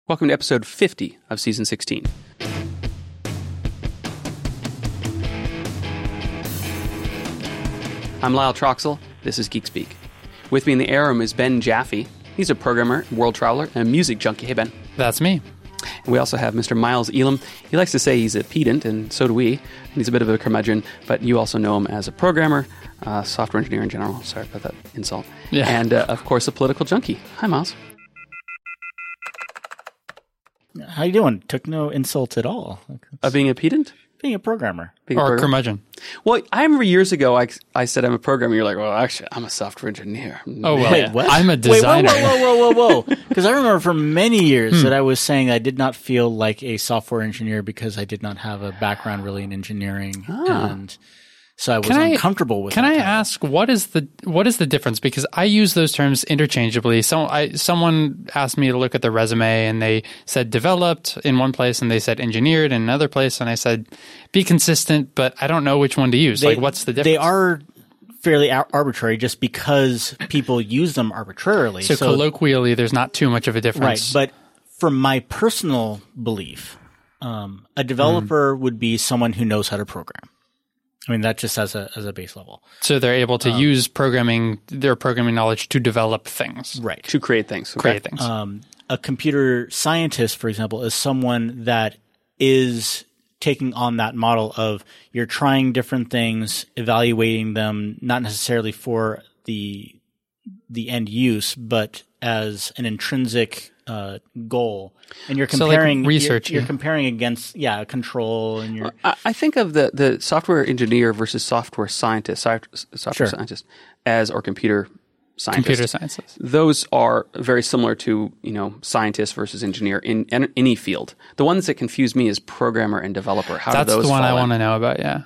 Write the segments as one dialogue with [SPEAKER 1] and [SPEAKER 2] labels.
[SPEAKER 1] Welcome to episode 50 of season 16. I'm Lyle Troxell. This is Geek Speak. With me in the air room is Ben Jaffe. He's a programmer, world traveler, and a music junkie. Hey, Ben.
[SPEAKER 2] That's me.
[SPEAKER 1] And we also have Mr. Miles Elam. He likes to say he's a pedant, and so do we. And he's a bit of a curmudgeon, but you also know him as a programmer, software engineer in general. Sorry about that insult.
[SPEAKER 2] Yeah.
[SPEAKER 1] And, of course, a political junkie. Hi, Miles.
[SPEAKER 3] How you doing? Took no insult at all.
[SPEAKER 1] Being a pedant?
[SPEAKER 3] Being a programmer.
[SPEAKER 1] Being a
[SPEAKER 2] Or a
[SPEAKER 1] programmer?
[SPEAKER 2] curmudgeon.
[SPEAKER 1] Well, I remember years ago I said I'm a programmer. You're like, well, actually, I'm a software engineer.
[SPEAKER 2] Oh, well,
[SPEAKER 3] Wait, what?
[SPEAKER 2] I'm a
[SPEAKER 3] Wait,
[SPEAKER 2] designer.
[SPEAKER 3] whoa. Because I remember for many years that I was saying I did not feel like a software engineer because I did not have a background really in engineering. And so I was uncomfortable with
[SPEAKER 2] Can
[SPEAKER 3] that
[SPEAKER 2] I
[SPEAKER 3] title.
[SPEAKER 2] ask, what is the difference? Because I use those terms interchangeably. Someone asked me to look at the resume, and they said developed in one place, and they said engineered in another place, and I said be consistent, but I don't know which one to use. What's the difference?
[SPEAKER 3] They are fairly arbitrary just because people use them arbitrarily.
[SPEAKER 2] So colloquially, there's not too much of a difference.
[SPEAKER 3] Right, but from my personal belief, a developer would be someone who knows how to program. I mean, that just as a base level.
[SPEAKER 2] So they're able to use their programming knowledge to develop things.
[SPEAKER 3] Right.
[SPEAKER 1] To create things. Okay.
[SPEAKER 2] Create things.
[SPEAKER 3] A computer scientist, for example, is someone that is taking on that model of you're trying different things, evaluating them, not necessarily for the end use, but as an intrinsic goal, and you're comparing
[SPEAKER 2] research.
[SPEAKER 3] You're comparing against control, and you're.
[SPEAKER 1] I think of the software engineer versus software scientist,
[SPEAKER 3] Sure.
[SPEAKER 1] scientist as or computer scientist.
[SPEAKER 2] Computer sciences.
[SPEAKER 1] Those are very similar to scientist versus engineer in any field. The ones that confuse me is programmer and developer. How
[SPEAKER 2] That's
[SPEAKER 1] do those
[SPEAKER 2] the one
[SPEAKER 1] fall
[SPEAKER 2] I
[SPEAKER 1] in?
[SPEAKER 2] want to know about. Yeah.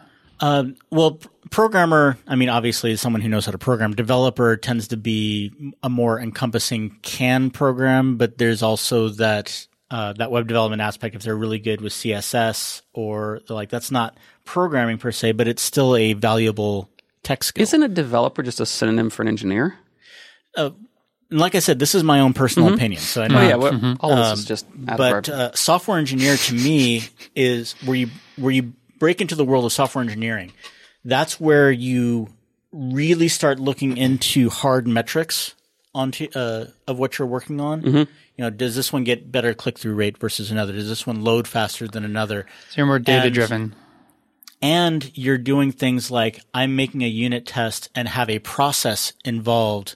[SPEAKER 3] Programmer, I mean, obviously is someone who knows how to program. Developer tends to be a more encompassing can program, but there's also that web development aspect if they're really good with CSS or that's not programming per se, but it's still a valuable tech skill.
[SPEAKER 1] Isn't a developer just a synonym for an engineer?
[SPEAKER 3] Like I said, this is my own personal opinion. So I know,
[SPEAKER 1] All of this is just out of our...
[SPEAKER 3] but software engineer to me is where you break into the world of software engineering. That's where you really start looking into hard metrics of what you're working on. Mm-hmm. Does this one get better click-through rate versus another? Does this one load faster than another?
[SPEAKER 2] So you're more data-driven.
[SPEAKER 3] And you're doing things like I'm making a unit test and have a process involved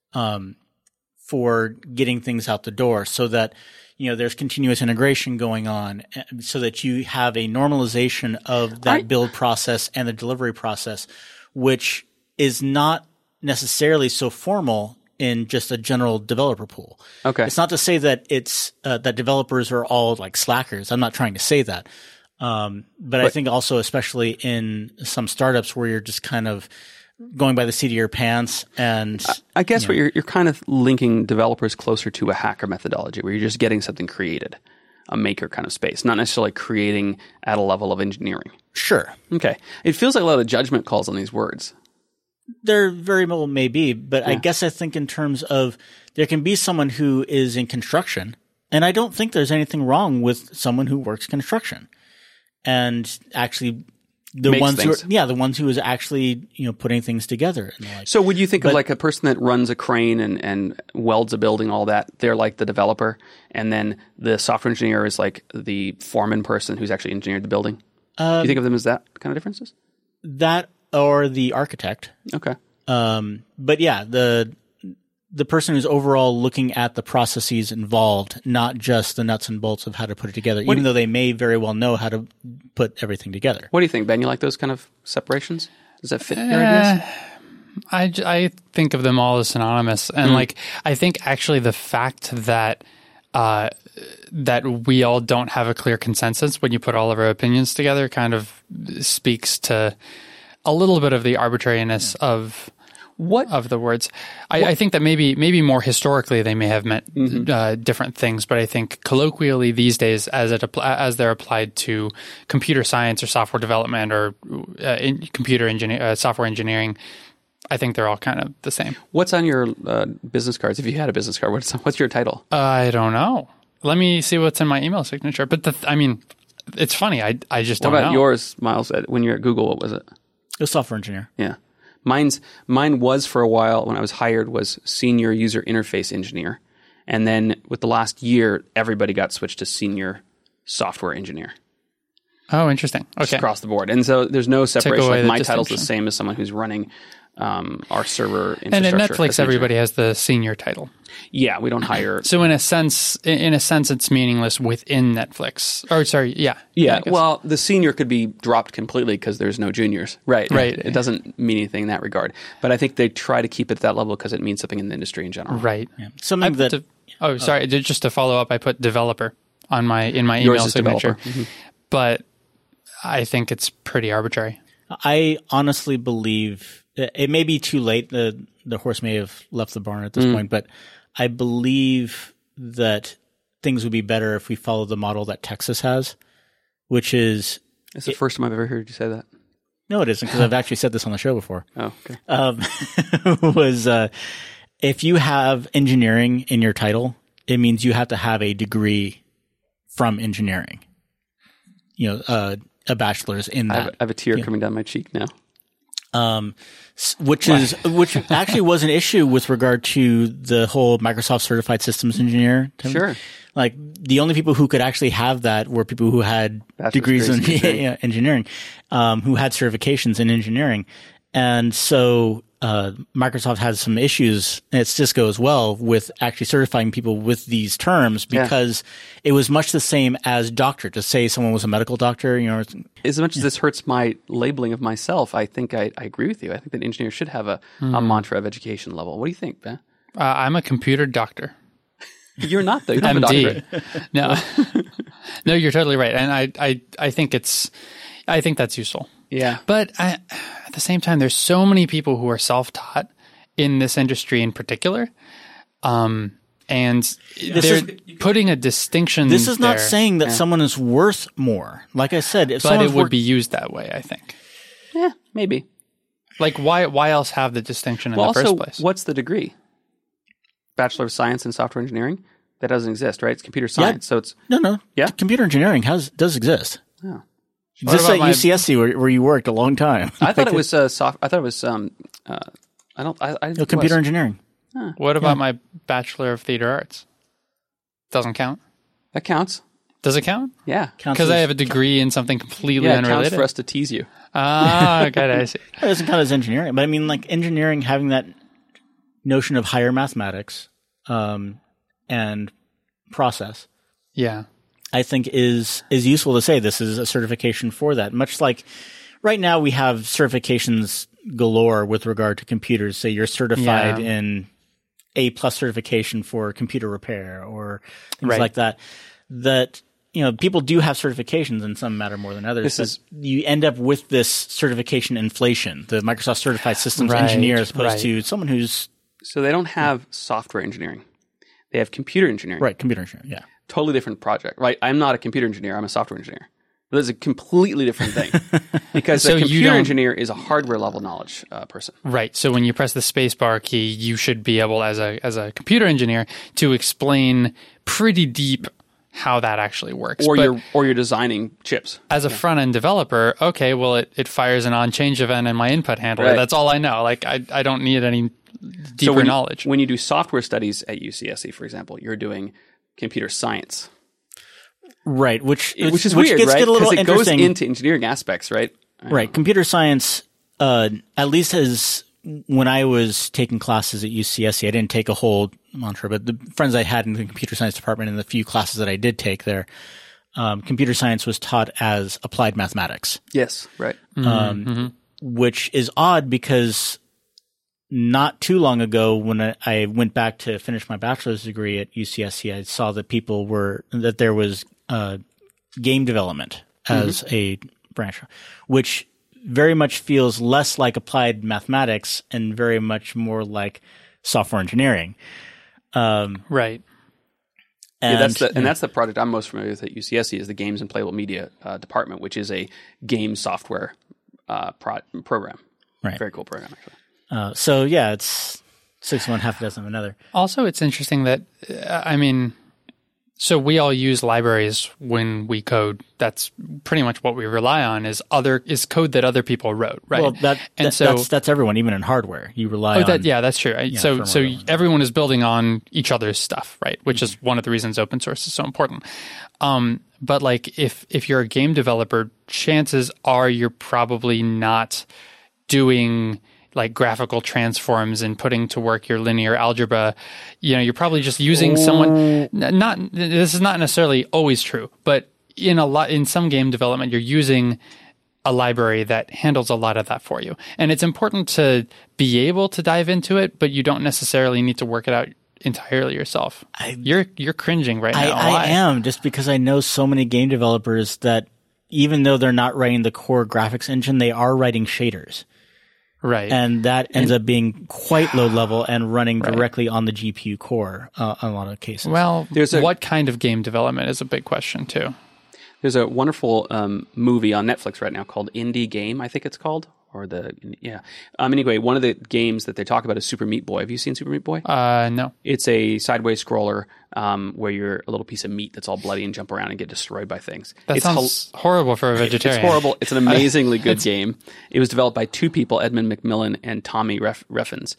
[SPEAKER 3] for getting things out the door so that there's continuous integration going on so that you have a normalization of that build process and the delivery process, which is not necessarily so formal in just a general developer pool.
[SPEAKER 1] Okay.
[SPEAKER 3] It's not to say that it's that developers are all like slackers. I'm not trying to say that. But I think also, especially in some startups where you're just kind of going by the seat of your pants, and
[SPEAKER 1] I guess what you're kind of linking developers closer to a hacker methodology where you're just getting something created, a maker kind of space, not necessarily creating at a level of engineering.
[SPEAKER 3] Sure.
[SPEAKER 1] Okay. It feels like a lot of judgment calls on these words.
[SPEAKER 3] There very well may be, but I guess I think in terms of there can be someone who is in construction, and I don't think there's anything wrong with someone who works construction and actually the ones who is actually putting things together. And
[SPEAKER 1] So would you think of like a person that runs a crane and welds a building, all that? They're like the developer, and then the software engineer is like the foreman person who's actually engineered the building. Do you think of them as that kind of differences?
[SPEAKER 3] That or the architect.
[SPEAKER 1] Okay.
[SPEAKER 3] But yeah, the person who's overall looking at the processes involved, not just the nuts and bolts of how to put it together, even though they may very well know how to put everything together.
[SPEAKER 1] What do you think, Ben? You like those kind of separations? Does that fit your ideas?
[SPEAKER 2] I think of them all as synonymous. And I think actually the fact that that we all don't have a clear consensus when you put all of our opinions together kind of speaks to a little bit of the arbitrariness of the words. I think that maybe more historically they may have meant different things, but I think colloquially these days, as they're applied to computer science or software development or software engineering, I think they're all kind of the same.
[SPEAKER 1] What's on your business cards? If you had a business card, what's your title?
[SPEAKER 2] I don't know. let me see what's in my email signature. But it's funny. I just don't know.
[SPEAKER 1] What about yours, Miles? When you're at Google, what was it?
[SPEAKER 3] It was software engineer.
[SPEAKER 1] Yeah. Mine was for a while when I was hired was senior user interface engineer. And then with the last year, everybody got switched to senior software engineer.
[SPEAKER 2] Oh, interesting. Okay.
[SPEAKER 1] Just across the board. And so there's no separation. Like my title's the
[SPEAKER 2] distinction.
[SPEAKER 1] same as someone who's running our server infrastructure.
[SPEAKER 2] And at Netflix, everybody has the senior title.
[SPEAKER 1] Yeah, we don't hire.
[SPEAKER 2] So in a sense, it's meaningless within Netflix. Or sorry, yeah.
[SPEAKER 1] Yeah, well, the senior could be dropped completely because there's no juniors. Right. It doesn't mean anything in that regard. But I think they try to keep it at that level because it means something in the industry in general.
[SPEAKER 2] Right.
[SPEAKER 3] Yeah. Something that...
[SPEAKER 2] sorry. Just to follow up, I put developer in my email signature. Mm-hmm. But I think it's pretty arbitrary.
[SPEAKER 3] I honestly believe it may be too late. The horse may have left the barn at this point, but I believe that things would be better if we follow the model that Texas has, which is...
[SPEAKER 1] It's the first time I've ever heard you say that.
[SPEAKER 3] No, it isn't, because I've actually said this on the show before.
[SPEAKER 1] Oh, okay.
[SPEAKER 3] If you have engineering in your title, it means you have to have a degree from engineering. A bachelor's in that.
[SPEAKER 1] I have a tear coming down my cheek now.
[SPEAKER 3] Which actually was an issue with regard to the whole Microsoft Certified Systems Engineer.
[SPEAKER 1] Sure.
[SPEAKER 3] Like the only people who could actually have that were people who had degrees in engineering, who had certifications in engineering. And so Microsoft has some issues, and it's Cisco as well, with actually certifying people with these terms because it was much the same as doctor. To say someone was a medical doctor,
[SPEAKER 1] as much as this hurts my labeling of myself, I think I agree with you. I think that engineers should have a mantra of education level. What do you think, Ben?
[SPEAKER 2] I'm a computer doctor.
[SPEAKER 1] You're not, though. You don't have a doctorate.
[SPEAKER 2] No, no, you're totally right, and I think that's useful.
[SPEAKER 1] Yeah,
[SPEAKER 2] but at the same time, there's so many people who are self-taught in this industry in particular, and they're putting a distinction.
[SPEAKER 3] This is not saying that someone is worth more. Like I said,
[SPEAKER 2] but it would be used that way. I think.
[SPEAKER 1] Yeah, maybe.
[SPEAKER 2] Like why else have the distinction in the first place?
[SPEAKER 1] What's the degree? Bachelor of Science in Software Engineering? That doesn't exist, right? It's computer science. So it's
[SPEAKER 3] no. Yeah, computer engineering does exist.
[SPEAKER 1] Yeah.
[SPEAKER 3] Just at UCSC where you worked a long time.
[SPEAKER 1] I thought it was
[SPEAKER 3] computer engineering.
[SPEAKER 2] Huh. What about my Bachelor of Theater Arts? Doesn't count.
[SPEAKER 1] That counts.
[SPEAKER 2] Does it count?
[SPEAKER 1] Yeah,
[SPEAKER 2] because I have a degree in something completely unrelated.
[SPEAKER 1] It counts for us to tease you.
[SPEAKER 2] Okay, I see.
[SPEAKER 3] It doesn't count as engineering, but I mean, like engineering having that notion of higher mathematics and process.
[SPEAKER 2] Yeah.
[SPEAKER 3] I think is useful to say this is a certification for that. Much like right now we have certifications galore with regard to computers. Say you're certified in A+ certification for computer repair or things like that. That people do have certifications and some matter more than others. You end up with this certification inflation. The Microsoft Certified Systems Engineer as opposed to someone who's...
[SPEAKER 1] So they don't have software engineering. They have computer engineering.
[SPEAKER 3] Right, computer engineering, yeah.
[SPEAKER 1] Totally different project, right? I'm not a computer engineer. I'm a software engineer. That's a completely different thing because a computer engineer is a hardware level knowledge person.
[SPEAKER 2] Right. So when you press the spacebar key, you should be able, as a computer engineer, to explain pretty deep how that actually works.
[SPEAKER 1] Or you're designing chips.
[SPEAKER 2] As a front end developer, okay, well it fires an on change event in my input handler. Right. That's all I know. Like I don't need any deeper knowledge.
[SPEAKER 1] When you do software studies at UCSC, for example, you're doing computer science.
[SPEAKER 3] Right, which is
[SPEAKER 1] weird,
[SPEAKER 3] gets
[SPEAKER 1] right?
[SPEAKER 3] A little
[SPEAKER 1] it
[SPEAKER 3] interesting.
[SPEAKER 1] Goes into engineering aspects, right?
[SPEAKER 3] Right. Computer science, at least when I was taking classes at UCSC, I didn't take a whole mantra, but the friends I had in the computer science department and the few classes that I did take there, computer science was taught as applied mathematics.
[SPEAKER 1] Yes, right.
[SPEAKER 3] Which is odd because not too long ago, when I went back to finish my bachelor's degree at UCSC, I saw that there was game development as a branch, which very much feels less like applied mathematics and very much more like software engineering.
[SPEAKER 2] Right.
[SPEAKER 1] And that's the project I'm most familiar with at UCSC is the Games and Playable Media department, which is a game software program.
[SPEAKER 3] Right.
[SPEAKER 1] Very cool program, actually.
[SPEAKER 3] So yeah, it's 6 of one, half a dozen of another.
[SPEAKER 2] Also, it's interesting that So we all use libraries when we code. That's pretty much what we rely on is code that other people wrote, right?
[SPEAKER 3] Well, that's everyone, even in hardware. You rely on.
[SPEAKER 2] Yeah, that's true. Right? So everyone is building on each other's stuff, right? Which is one of the reasons open source is so important. But like if you're a game developer, chances are you're probably not doing like graphical transforms and putting to work your linear algebra. You're probably just using someone. This is not necessarily always true, but in some game development, you're using a library that handles a lot of that for you. And it's important to be able to dive into it, but you don't necessarily need to work it out entirely yourself. You're cringing right now.
[SPEAKER 3] I am, just because I know so many game developers that even though they're not writing the core graphics engine, they are writing shaders.
[SPEAKER 2] Right.
[SPEAKER 3] And that ends up being quite low level and running directly on the GPU core in a lot of cases.
[SPEAKER 2] Well, what kind of game development is a big question too.
[SPEAKER 1] There's a wonderful movie on Netflix right now called Indie Game, I think it's called. Anyway, one of the games that they talk about is Super Meat Boy. Have you seen Super Meat Boy?
[SPEAKER 2] No.
[SPEAKER 1] It's a sideways scroller where you're a little piece of meat that's all bloody and jump around and get destroyed by things.
[SPEAKER 2] That sounds horrible for a vegetarian.
[SPEAKER 1] It's horrible. It's an amazingly good game. It was developed by two people, Edmund McMillan and Tommy Reffins.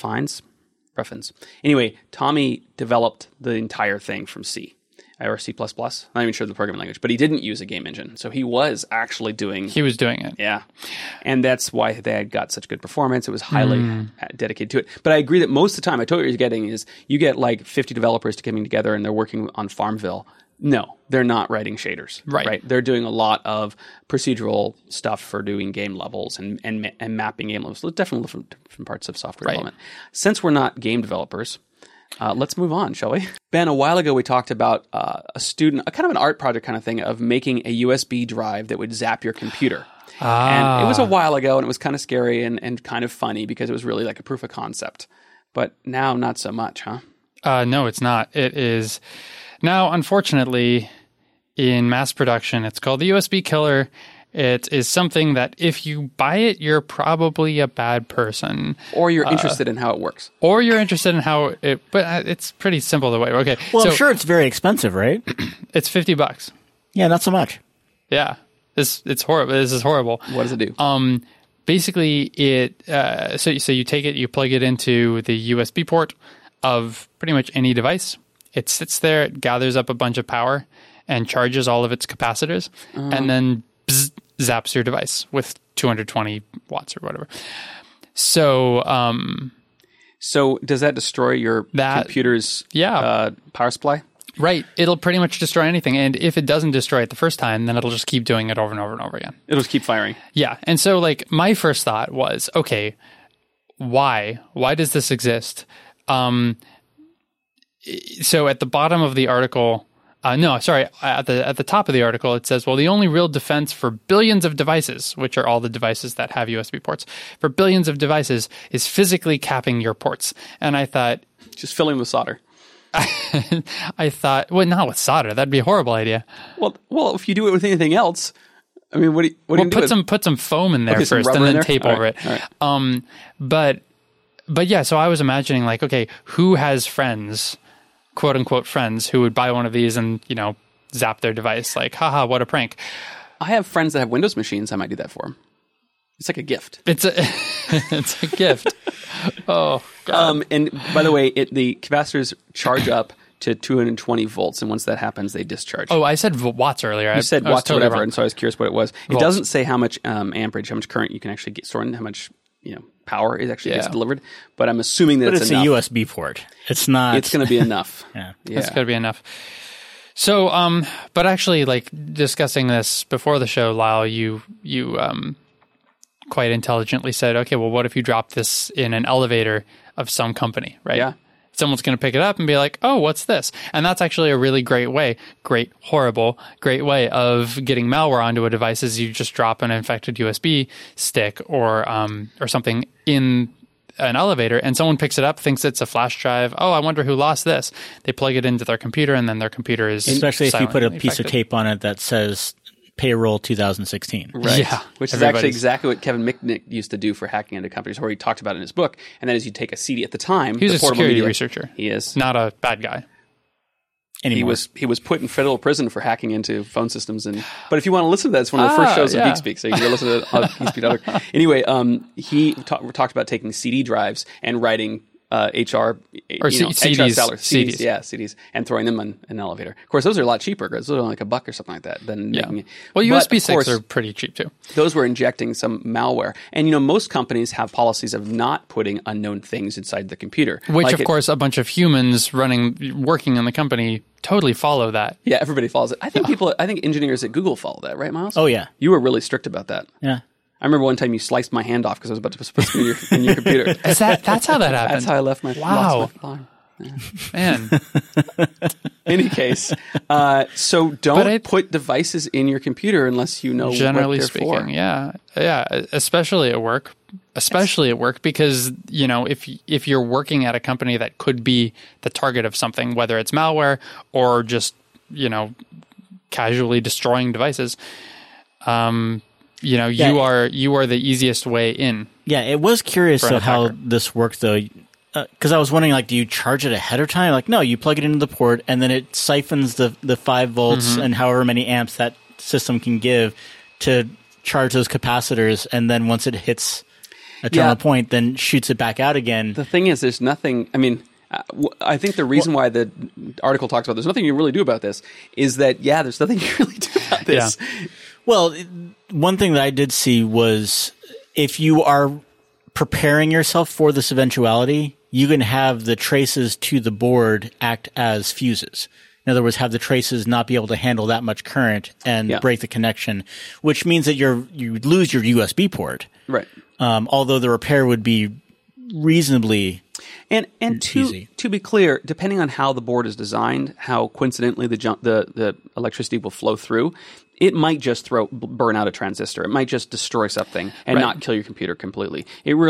[SPEAKER 1] Anyway, Tommy developed the entire thing from C. Or C++. I'm not even sure the programming language, but he didn't use a game engine. So he was actually doing...
[SPEAKER 2] He was doing it.
[SPEAKER 1] Yeah. And that's why they had got such good performance. It was highly dedicated to it. But I agree that most of the time, I told you what you're getting is you get like 50 developers coming together and they're working on Farmville. No, they're not writing shaders. Right. They're doing a lot of procedural stuff for doing game levels and mapping game levels. So definitely different parts of software development. Since we're not game developers... let's move on, shall we? Ben, a while ago we talked about a kind of an art project kind of thing of making a USB drive that would zap your computer. And it was a while ago and it was kind of scary and kind of funny because it was really like a proof of concept. But now not so much, huh?
[SPEAKER 2] No, it's not. It is now, unfortunately, in mass production. It's called the USB killer. It is something that if you buy it, you're probably a bad person.
[SPEAKER 1] Or you're interested in how it works.
[SPEAKER 2] But it's pretty simple the way. Okay.
[SPEAKER 3] Well, I'm sure it's very expensive, right?
[SPEAKER 2] It's $50.
[SPEAKER 3] Yeah, not so much.
[SPEAKER 2] Yeah. It's horrible. This is horrible.
[SPEAKER 1] What does it do?
[SPEAKER 2] Basically, so you take it, you plug it into the USB port of pretty much any device. It sits there, it gathers up a bunch of power and charges all of its capacitors, and then zaps your device with 220 watts or whatever. So,
[SPEAKER 1] so does that destroy your computer's power supply?
[SPEAKER 2] Right. It'll pretty much destroy anything. And if it doesn't destroy it the first time, then it'll just keep doing it over and over and over again.
[SPEAKER 1] It'll just keep firing.
[SPEAKER 2] Yeah. And so like my first thought was, okay, why? Why does this exist? So at the bottom of the article, at the top of the article, it says, well, the only real defense for billions of devices, which are all the devices that have USB ports, for billions of devices is physically capping your ports. And I thought...
[SPEAKER 1] Just filling them with solder.
[SPEAKER 2] I thought, well, not with solder. That'd be a horrible idea.
[SPEAKER 1] Well, if you do it with anything else, I mean, what do you do?
[SPEAKER 2] Put some foam in there first, and then tape over it. Right. But yeah, so I was imagining like, okay, who has friends, quote unquote friends, who would buy one of these and zap their device? Like, haha, what a prank!
[SPEAKER 1] I have friends that have Windows machines. I might do that for them. It's like a gift.
[SPEAKER 2] It's a gift. Oh, God.
[SPEAKER 1] And by the way, the capacitors charge up to 220 volts, and once that happens, they discharge.
[SPEAKER 2] Oh, I said watts earlier.
[SPEAKER 1] You said watts or whatever, and so I was curious what it was.
[SPEAKER 2] Volts.
[SPEAKER 1] It doesn't say how much amperage, how much current you can actually get stored, and how much power is actually gets delivered. But I'm assuming that it's enough.
[SPEAKER 3] A USB port. It's not.
[SPEAKER 1] It's going to be enough.
[SPEAKER 2] It's going to be enough. So, but actually, like discussing this before the show, Lyle, you quite intelligently said, okay, well, what if you drop this in an elevator of some company, right?
[SPEAKER 1] Yeah.
[SPEAKER 2] Someone's going to pick it up and be like, oh, what's this? And that's actually a really great way of getting malware onto a device is you just drop an infected USB stick or something in an elevator and someone picks it up, thinks it's a flash drive. Oh, I wonder who lost this. They plug it into their computer and then their computer is
[SPEAKER 3] especially if you put a piece of tape on it that says payroll 2016.
[SPEAKER 1] Right.
[SPEAKER 2] Yeah.
[SPEAKER 1] Which is actually exactly what Kevin Mitnick used to do for hacking into companies, where he talked about it in his book. And that is you take a CD at the time.
[SPEAKER 2] He's a security researcher.
[SPEAKER 1] He is.
[SPEAKER 2] Not a bad guy.
[SPEAKER 3] anymore.
[SPEAKER 1] He was put in federal prison for hacking into phone systems. But if you want to listen to that, it's one of the first shows of GeekSpeak, so you can go listen to it on GeekSpeak.org. Anyway, he talked about taking CD drives and writing HR
[SPEAKER 2] CDs.
[SPEAKER 1] salaries, CDs, and throwing them in an elevator. Of course, those are a lot cheaper because those are like $1 or something like that than making it.
[SPEAKER 2] Well, USB sticks are pretty cheap too.
[SPEAKER 1] Those were injecting some malware, and most companies have policies of not putting unknown things inside the computer,
[SPEAKER 2] which of course a bunch of humans working in the company totally follow that.
[SPEAKER 1] Yeah, everybody follows it. I think engineers at Google follow that, right, Miles?
[SPEAKER 3] Oh yeah,
[SPEAKER 1] you were really strict about that.
[SPEAKER 3] Yeah.
[SPEAKER 1] I remember one time you sliced my hand off because I was about to put something in your computer.
[SPEAKER 2] That's how that happened?
[SPEAKER 1] That's how I left my line.
[SPEAKER 2] Yeah. Man.
[SPEAKER 1] In any case, so don't put devices in your computer unless you know
[SPEAKER 2] generally
[SPEAKER 1] what they're
[SPEAKER 2] speaking,
[SPEAKER 1] for.
[SPEAKER 2] Yeah, especially at work. Because if you're working at a company that could be the target of something, whether it's malware or just casually destroying devices, you are the easiest way in.
[SPEAKER 3] Yeah, it was curious how this worked though, because I was wondering, do you charge it ahead of time? No, you plug it into the port and then it siphons the 5 volts and however many amps that system can give to charge those capacitors, and then once it hits a terminal point, then shoots it back out again.
[SPEAKER 1] The thing is, there's nothing. I mean, I think the reason why the article talks about there's nothing you really do about this is that there's nothing you really do about this.
[SPEAKER 3] Yeah. Well, one thing that I did see was if you are preparing yourself for this eventuality, you can have the traces to the board act as fuses. In other words, have the traces not be able to handle that much current and break the connection, which means that you lose your USB port.
[SPEAKER 1] Right.
[SPEAKER 3] Although the repair would be reasonably
[SPEAKER 1] and to be clear, depending on how the board is designed, how coincidentally the electricity will flow through, it might just burn out a transistor. It might just destroy something and not kill your computer completely.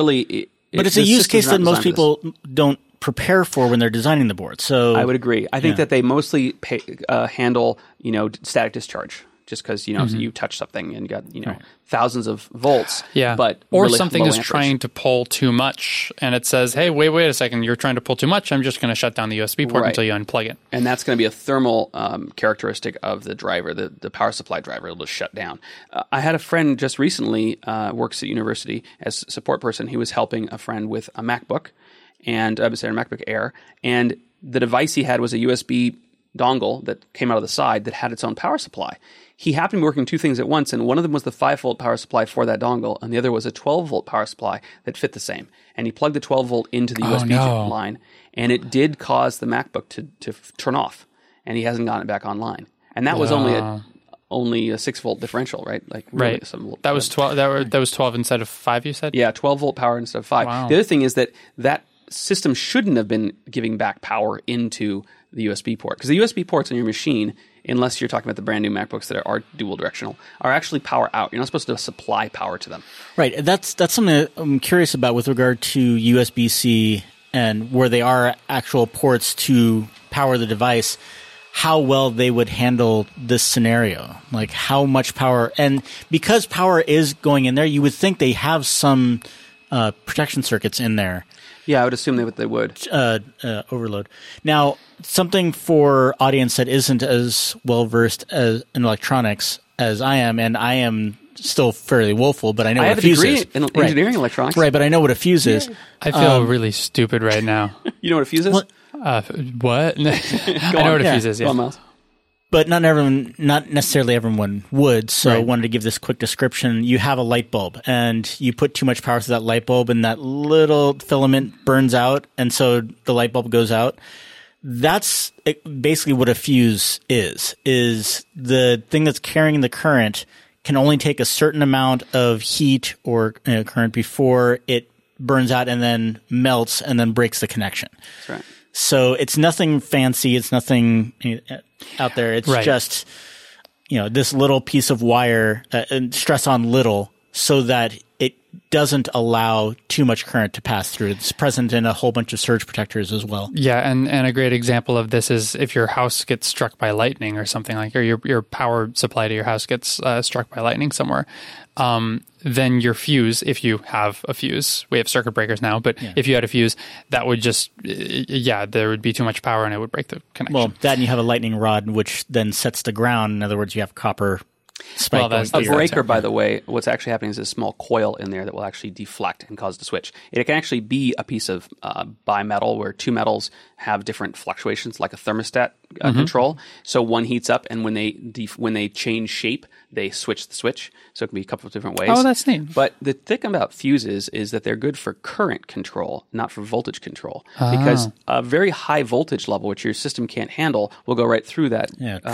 [SPEAKER 3] But it's a use case that most people don't prepare for when they're designing the board. So
[SPEAKER 1] I would agree. I think that they mostly handle static discharge. Just because you touch something and got thousands of volts, but
[SPEAKER 2] or
[SPEAKER 1] really
[SPEAKER 2] something is trying to pull too much, and it says, "Hey, wait a second! You're trying to pull too much. I'm just going to shut down the USB port until you unplug it."
[SPEAKER 1] And that's going to be a thermal characteristic of the driver, the power supply driver. It'll just shut down. I had a friend just recently works at university as a support person. He was helping a friend with a MacBook, and I would say a MacBook Air, and the device he had was a USB dongle that came out of the side that had its own power supply. He happened to be working 2 things at once, and one of them was the 5-volt power supply for that dongle, and the other was a 12-volt power supply that fit the same. And he plugged the 12-volt into the USB line, and it did cause the MacBook to turn off, and he hasn't gotten it back online. And that was only a 6-volt differential, right?
[SPEAKER 2] Really that was 12. That was 12 instead of 5. You said,
[SPEAKER 1] 12-volt power instead of 5. Wow. The other thing is that system shouldn't have been giving back power into the USB port, because the USB ports on your machine, unless you're talking about the brand new MacBooks that are dual directional, are actually power out. You're not supposed to supply power to them.
[SPEAKER 3] Right. That's something that I'm curious about with regard to USB-C and where they are actual ports to power the device, how well they would handle this scenario. How much power. And because power is going in there, you would think they have some protection circuits in there.
[SPEAKER 1] Yeah, I would assume they would.
[SPEAKER 3] Overload. Now, something for audience that isn't as well-versed in electronics as I am, and I am still fairly woeful, but I know what a fuse is.
[SPEAKER 1] I have a degree in engineering electronics.
[SPEAKER 3] Right, but I know what a fuse is.
[SPEAKER 2] I feel really stupid right now.
[SPEAKER 1] You know what a fuse is?
[SPEAKER 2] What? I know what a fuse is, yeah.
[SPEAKER 1] Go on, Miles.
[SPEAKER 3] But not necessarily everyone would. So I wanted to give this quick description. You have a light bulb, and you put too much power to that light bulb, and that little filament burns out, and so the light bulb goes out. That's basically what a fuse is the thing that's carrying the current can only take a certain amount of heat or current before it burns out and then melts and then breaks the connection.
[SPEAKER 1] That's right.
[SPEAKER 3] So it's nothing fancy. It's nothing out there. It's just, this little piece of wire and stress on little so that doesn't allow too much current to pass through. It's present in a whole bunch of surge protectors as well.
[SPEAKER 2] Yeah, and a great example of this is if your house gets struck by lightning or something like, or your power supply to your house gets struck by lightning somewhere, then your fuse, if you have a fuse, we have circuit breakers now, but if you had a fuse, that would just, there would be too much power and it would break the connection.
[SPEAKER 3] Well, that and you have a lightning rod, which then sets the ground. In other words, you have copper spike.
[SPEAKER 1] Well, a breaker, by the way, what's actually happening is a small coil in there that will actually deflect and cause the switch. It can actually be a piece of bimetal where two metals have different fluctuations, like a thermostat control. So one heats up, and when they change shape, they switch the switch. So it can be a couple of different ways.
[SPEAKER 2] Oh, that's neat.
[SPEAKER 1] But the thing about fuses is that they're good for current control, not for voltage control. Because a very high voltage level, which your system can't handle, will go right through that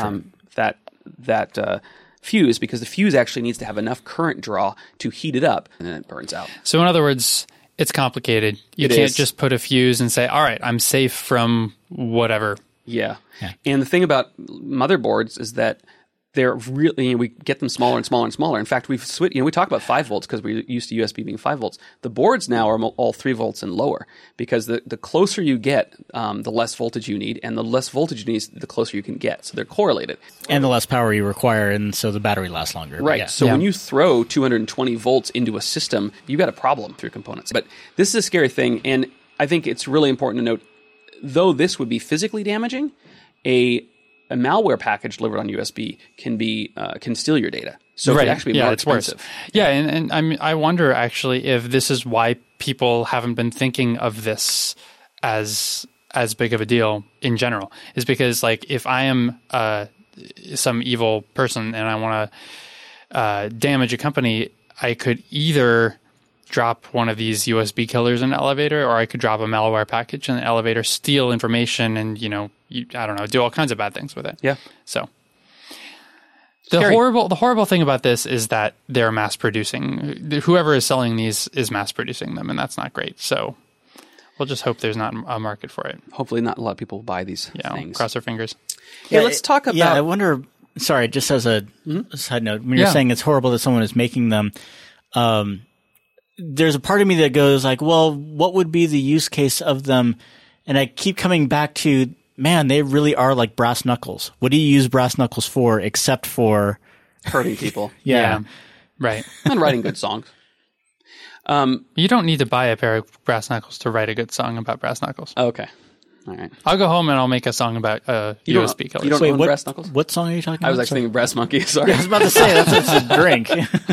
[SPEAKER 1] fuse, because the fuse actually needs to have enough current draw to heat it up, and then it burns out.
[SPEAKER 2] So in other words, it's complicated. You can't just put a fuse and say, all right, I'm safe from whatever.
[SPEAKER 1] Yeah. And the thing about motherboards is that they're really, we get them smaller and smaller and smaller. In fact, we've switched, we talk about 5 volts because we're used to USB being 5 volts. The boards now are all 3 volts and lower, because the closer you get, the less voltage you need, and the less voltage you need, the closer you can get. So they're correlated.
[SPEAKER 3] And the less power you require, and so the battery lasts longer.
[SPEAKER 1] Right.
[SPEAKER 3] Yeah.
[SPEAKER 1] So when you throw 220 volts into a system, you've got a problem through components. But this is a scary thing, and I think it's really important to note, though this would be physically damaging, a malware package delivered on USB can steal your data. So it could actually be more expensive.
[SPEAKER 2] Worse. Yeah, and I wonder actually if this is why people haven't been thinking of this as big of a deal in general. Is because, like, if I am some evil person and I want to damage a company, I could either drop one of these USB killers in an elevator, or I could drop a malware package in the elevator, steal information, and I don't know, do all kinds of bad things with it.
[SPEAKER 1] Yeah.
[SPEAKER 2] So the horrible thing about this is that they're mass producing. Whoever is selling these is mass producing them, and that's not great. So we'll just hope there's not a market for it.
[SPEAKER 1] Hopefully, not a lot of people buy these things.
[SPEAKER 2] Cross our fingers.
[SPEAKER 1] Hey, let's talk about.
[SPEAKER 3] Yeah, I wonder. Sorry, just as a side note, when you're saying it's horrible that someone is making them. There's a part of me that goes like, well, what would be the use case of them? And I keep coming back to, man, they really are like brass knuckles. What do you use brass knuckles for except for
[SPEAKER 1] hurting people?
[SPEAKER 2] Yeah. Right.
[SPEAKER 1] And writing good songs.
[SPEAKER 2] You don't need to buy a pair of brass knuckles to write a good song about brass knuckles.
[SPEAKER 1] Okay. All right.
[SPEAKER 2] I'll go home and I'll make a song about USB killers.
[SPEAKER 1] You don't own brass knuckles?
[SPEAKER 3] What song are you talking about?
[SPEAKER 1] I was actually thinking Brass Monkey. Sorry.
[SPEAKER 3] I was about to say, that's a drink.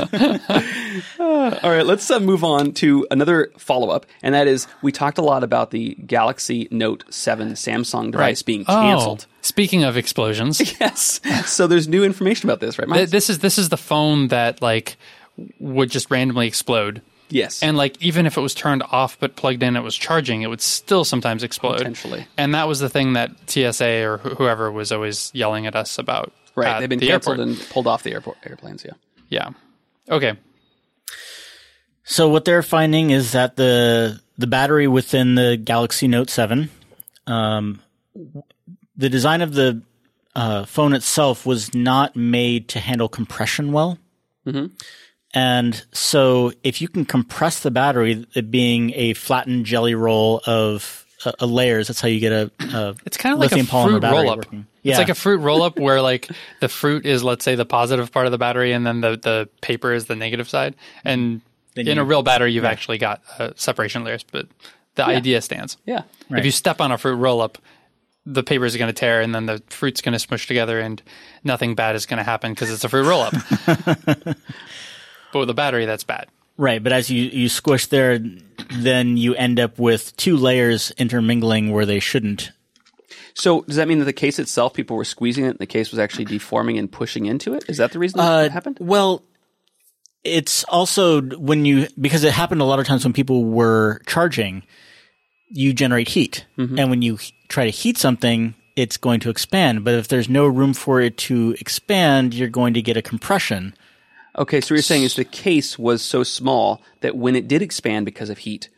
[SPEAKER 1] All right, let's move on to another follow-up, and that is, we talked a lot about the Galaxy Note 7 Samsung device being canceled.
[SPEAKER 2] Speaking of explosions.
[SPEAKER 1] Yes. So there's new information about this, right, Mike?
[SPEAKER 2] This is the phone that, like, would just randomly explode.
[SPEAKER 1] Yes.
[SPEAKER 2] And, like, even if it was turned off but plugged in, it was charging, it would still sometimes explode.
[SPEAKER 1] Potentially.
[SPEAKER 2] And that was the thing that TSA or whoever was always yelling at us about.
[SPEAKER 1] Right. They've been canceled and pulled off the airplanes, yeah.
[SPEAKER 2] Yeah. Okay.
[SPEAKER 3] So what they're finding is that the battery within the Galaxy Note 7, the design of the phone itself was not made to handle compression well. Mm-hmm. And so if you can compress the battery, it being a flattened jelly roll of layers, that's how you get a
[SPEAKER 2] it's kind of like a fruit roll-up.
[SPEAKER 3] Yeah.
[SPEAKER 2] It's like a fruit roll-up where, like, the fruit is, let's say, the positive part of the battery, and then the paper is the negative side. And in a real battery, you've actually got separation layers, but the idea stands.
[SPEAKER 1] Yeah.
[SPEAKER 2] Right. If you step on a fruit roll-up, the paper is going to tear, and then the fruit's going to smush together, and nothing bad is going to happen because it's a fruit roll-up. But with a battery, that's bad.
[SPEAKER 3] Right, but as you squish there, then you end up with two layers intermingling where they shouldn't.
[SPEAKER 1] So does that mean that the case itself, people were squeezing it, and the case was actually deforming and pushing into it? Is that the reason that happened?
[SPEAKER 3] Well, it's also because it happened a lot of times when people were charging, you generate heat. Mm-hmm. And when you try to heat something, it's going to expand. But if there's no room for it to expand, you're going to get a compression.
[SPEAKER 1] Okay, so what you're saying is the case was so small that when it did expand because of heat,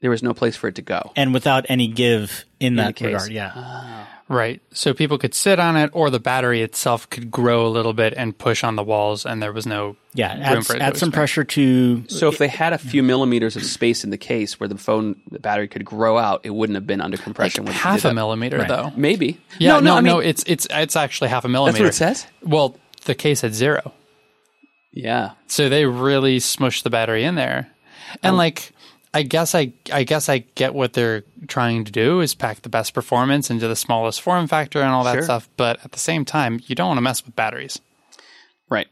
[SPEAKER 1] There was no place for it to go.
[SPEAKER 3] And without any give in that
[SPEAKER 1] case.
[SPEAKER 3] regard, yeah.
[SPEAKER 2] Right. So people could sit on it, or the battery itself could grow a little bit and push on the walls, and there was no room for it to
[SPEAKER 3] add some
[SPEAKER 2] expand.
[SPEAKER 3] pressure to...
[SPEAKER 1] So if they had a few millimeters of space in the case where the battery could grow out, it wouldn't have been under compression.
[SPEAKER 2] Like
[SPEAKER 1] when
[SPEAKER 2] half
[SPEAKER 1] it did
[SPEAKER 2] a
[SPEAKER 1] that.
[SPEAKER 2] millimeter, though.
[SPEAKER 1] Maybe.
[SPEAKER 2] Yeah,
[SPEAKER 1] I mean,
[SPEAKER 2] it's actually half a millimeter.
[SPEAKER 1] That's what it says?
[SPEAKER 2] Well, the case had 0.
[SPEAKER 1] Yeah.
[SPEAKER 2] So they really smushed the battery in there. And I guess I get what they're trying to do is pack the best performance into the smallest form factor and all that
[SPEAKER 1] Sure.
[SPEAKER 2] stuff. But at the same time, you don't want to mess with batteries.
[SPEAKER 1] Right.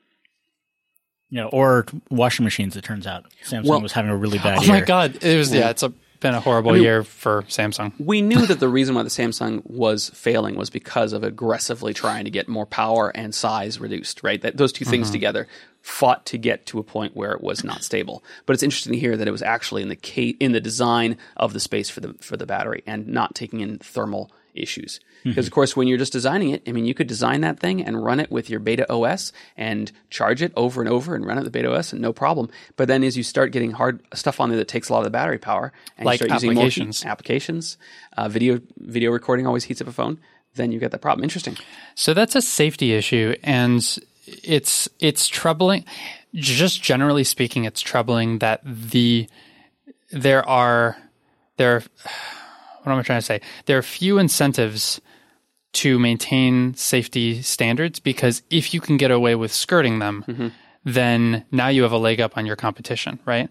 [SPEAKER 3] Or washing machines, it turns out. Samsung was having a really bad year.
[SPEAKER 2] Oh my God. It was, been a horrible year for Samsung.
[SPEAKER 1] We knew that the reason why the Samsung was failing was because of aggressively trying to get more power and size reduced, right? That those two things together fought to get to a point where it was not stable. But it's interesting to hear that it was actually in the design of the space for the battery and not taking in thermal issues. Because of course, when you're just designing it, I mean, you could design that thing and run it with your Beta OS and charge it over and over and run it with Beta OS and no problem. But then as you start getting hard stuff on there that takes a lot of the battery power, and
[SPEAKER 2] like
[SPEAKER 1] you start using
[SPEAKER 2] applications.
[SPEAKER 1] more applications, video recording always heats up a phone, then you get that problem. Interesting.
[SPEAKER 2] So that's a safety issue, and it's troubling. Just generally speaking, it's troubling that there are what am I trying to say? There are few incentives to maintain safety standards, because if you can get away with skirting them, then now you have a leg up on your competition, right?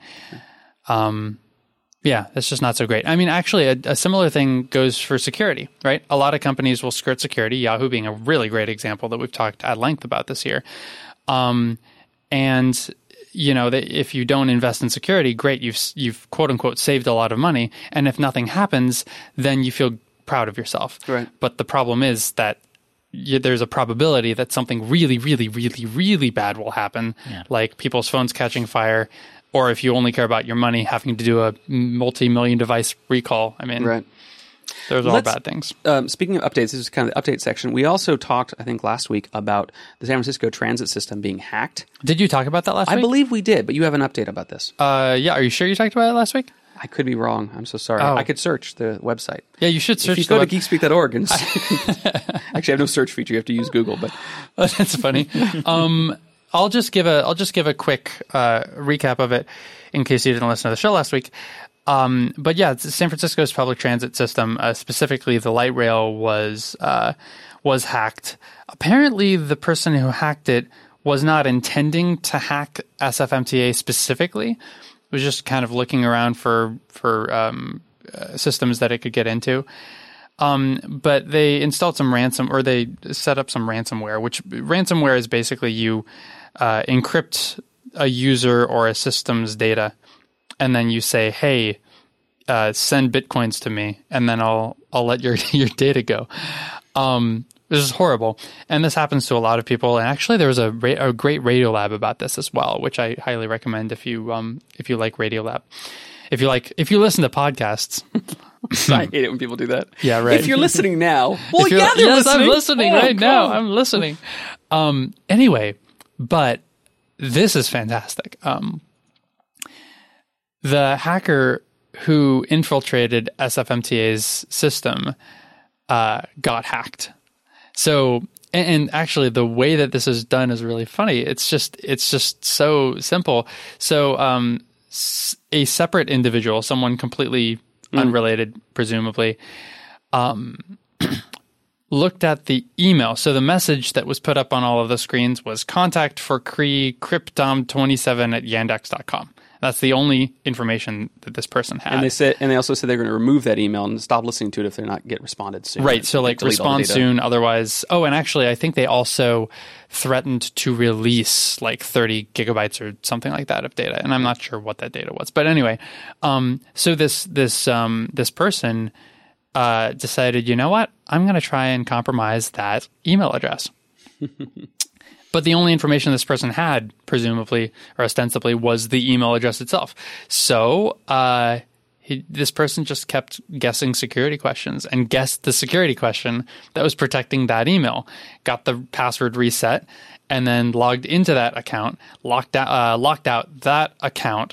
[SPEAKER 2] Yeah, that's just not so great. I mean, actually, a similar thing goes for security, right? A lot of companies will skirt security, Yahoo being a really great example that we've talked at length about this year. And if you don't invest in security, great, you've quote unquote saved a lot of money. And if nothing happens, then you feel proud of yourself.
[SPEAKER 1] Right.
[SPEAKER 2] But the problem is that there's a probability that something really, really, really, really bad will happen, like people's phones catching fire, or if you only care about your money, having to do a multi-million device recall. I mean,
[SPEAKER 1] Right.
[SPEAKER 2] Those are all bad things.
[SPEAKER 1] Speaking of updates, this is kind of the update section. We also talked, I think, last week about the San Francisco transit system being hacked.
[SPEAKER 2] Did you talk about that last week?
[SPEAKER 1] I believe we did, but you have an update about this.
[SPEAKER 2] Yeah. Are you sure you talked about it last week?
[SPEAKER 1] I could be wrong. I'm so sorry.
[SPEAKER 2] Oh.
[SPEAKER 1] I could search the website.
[SPEAKER 2] Yeah, you should search.
[SPEAKER 1] If you go to geekspeak.org and actually, I have no search feature. You have to use Google. But
[SPEAKER 2] that's funny. I'll just give a quick recap of it in case you didn't listen to the show last week. But yeah, San Francisco's public transit system, specifically the light rail, was hacked. Apparently, the person who hacked it was not intending to hack SFMTA specifically. It was just kind of looking around for systems that it could get into. But they installed they set up some ransomware, which ransomware is basically you encrypt a user or a system's data, and then you say, "Hey, send bitcoins to me," and then I'll let your data go. This is horrible, and this happens to a lot of people. And actually, there was a great Radiolab about this as well, which I highly recommend if you like Radiolab. If you listen to podcasts.
[SPEAKER 1] I hate it when people do that.
[SPEAKER 2] Yeah, right.
[SPEAKER 1] If you're listening now, well,
[SPEAKER 2] yes,
[SPEAKER 1] listening.
[SPEAKER 2] I'm listening now. I'm listening. Anyway, but this is fantastic. The hacker who infiltrated SFMTA's system got hacked. So, and actually, the way that this is done is really funny. It's just so simple. So, a separate individual, someone completely unrelated, presumably, looked at the email. So the message that was put up on all of the screens was contact for cryptom27@yandex.com. That's the only information that this person had.
[SPEAKER 1] And they also said they're going to remove that email and stop listening to it if they're not get responded soon.
[SPEAKER 2] Right. So respond soon. Otherwise, and actually I think they also threatened to release 30 gigabytes or something like that of data. And I'm not sure what that data was. But anyway, so this person decided, you know what? I'm going to try and compromise that email address. But the only information this person had, presumably or ostensibly, was the email address itself. So this person just kept guessing security questions and guessed the security question that was protecting that email, got the password reset, and then logged into that account, locked out that account,